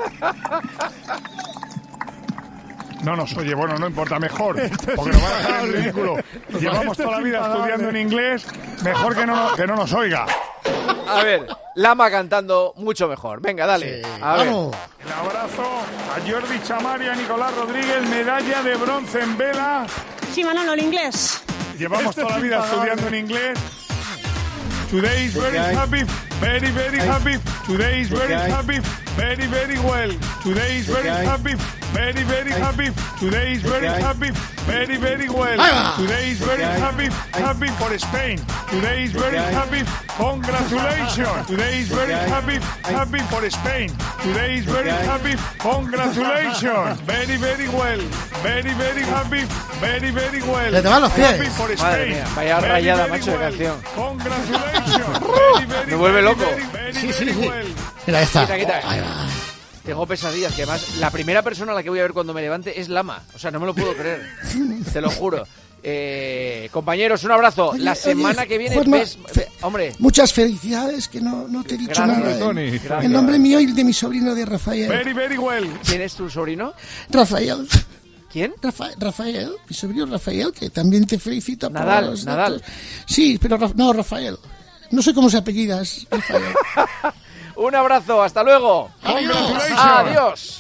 No nos oye, bueno, no importa, mejor, porque nos van a dejar en ridículo. Llevamos toda la vida estudiando en inglés, mejor que no, que no nos oiga. A ver, Lama cantando mucho mejor. Venga, dale. Sí, a ver. vamos. El abrazo a Jordi Chamar y a Nicolás Rodríguez, medalla de bronce en vela. Sí, Manolo, el inglés. Llevamos toda la vida estudiando en inglés. Today is very happy, very, very happy. Today is very happy, very, very well. Today is very happy, very, very happy. Today is very happy, very, very well. Today is very happy, happy for Spain. Today is very happy, congratulations. Today is very happy, happy for Spain. Today is very happy, congratulations. Very, very well. Very, very happy, very, very well. Le te van los pies. Happy for Spain. Madre mía, vaya Very, rayada, very macho, de well. canción. Congratulations. Very, very, Me vuelve very, loco. very, very, Sí, sí, very sí. well. Mira, ahí está. Quita, quita. Ahí va. Tengo pesadillas, que además la primera persona a la que voy a ver cuando me levante es Lama. O sea, no me lo puedo creer. Te lo juro. Eh, compañeros, un abrazo. Oye, la oye, semana que viene Juanma, ves... fe- Hombre, Muchas felicidades, que no, no te he dicho Gracias, nada. En- Tony. En, Gracias. nombre mío y de mi sobrino de Rafael. Very, very well. ¿quién es tu sobrino? Rafael. ¿Quién? Rafa- Rafael, mi sobrino Rafael, que también te felicito por Nadal, los Nadal. datos. Sí, pero Ra- no, Rafael. No sé cómo se apellida, es Rafael. Un abrazo, hasta luego. Congratulations. Adiós.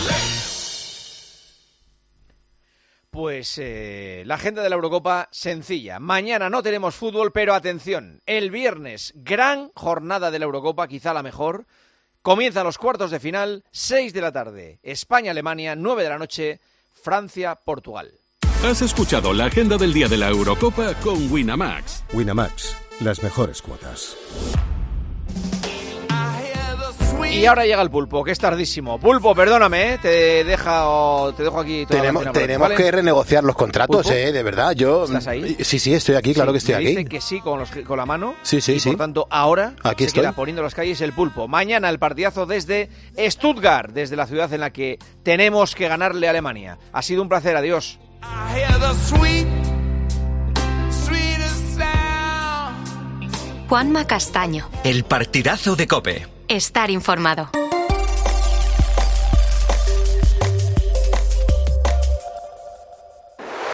Pues eh, la agenda de la Eurocopa sencilla. Mañana no tenemos fútbol, pero atención, el viernes, gran jornada de la Eurocopa, quizá la mejor. Comienza los cuartos de final, seis de la tarde. España-Alemania, nueve de la noche. Francia-Portugal. Has escuchado la agenda del día de la Eurocopa con Winamax. Winamax, las mejores cuotas. Y ahora llega el Pulpo, que es tardísimo. Pulpo, perdóname, ¿eh? te, deja, te dejo aquí toda Tenemos, la antena por aquí, tenemos ¿vale? que renegociar los contratos, ¿Pulpo? eh, de verdad. Yo, ¿Estás ahí? Sí, sí, estoy aquí, claro Sí, que estoy me aquí. dice que sí con, los, con la mano. Sí, sí, y sí. por tanto, ahora Aquí se estoy. queda poniendo las calles el Pulpo. Mañana el partidazo desde Stuttgart, desde la ciudad en la que tenemos que ganarle a Alemania. Ha sido un placer, adiós. Juanma Castaño. El partidazo de COPE. Estar informado.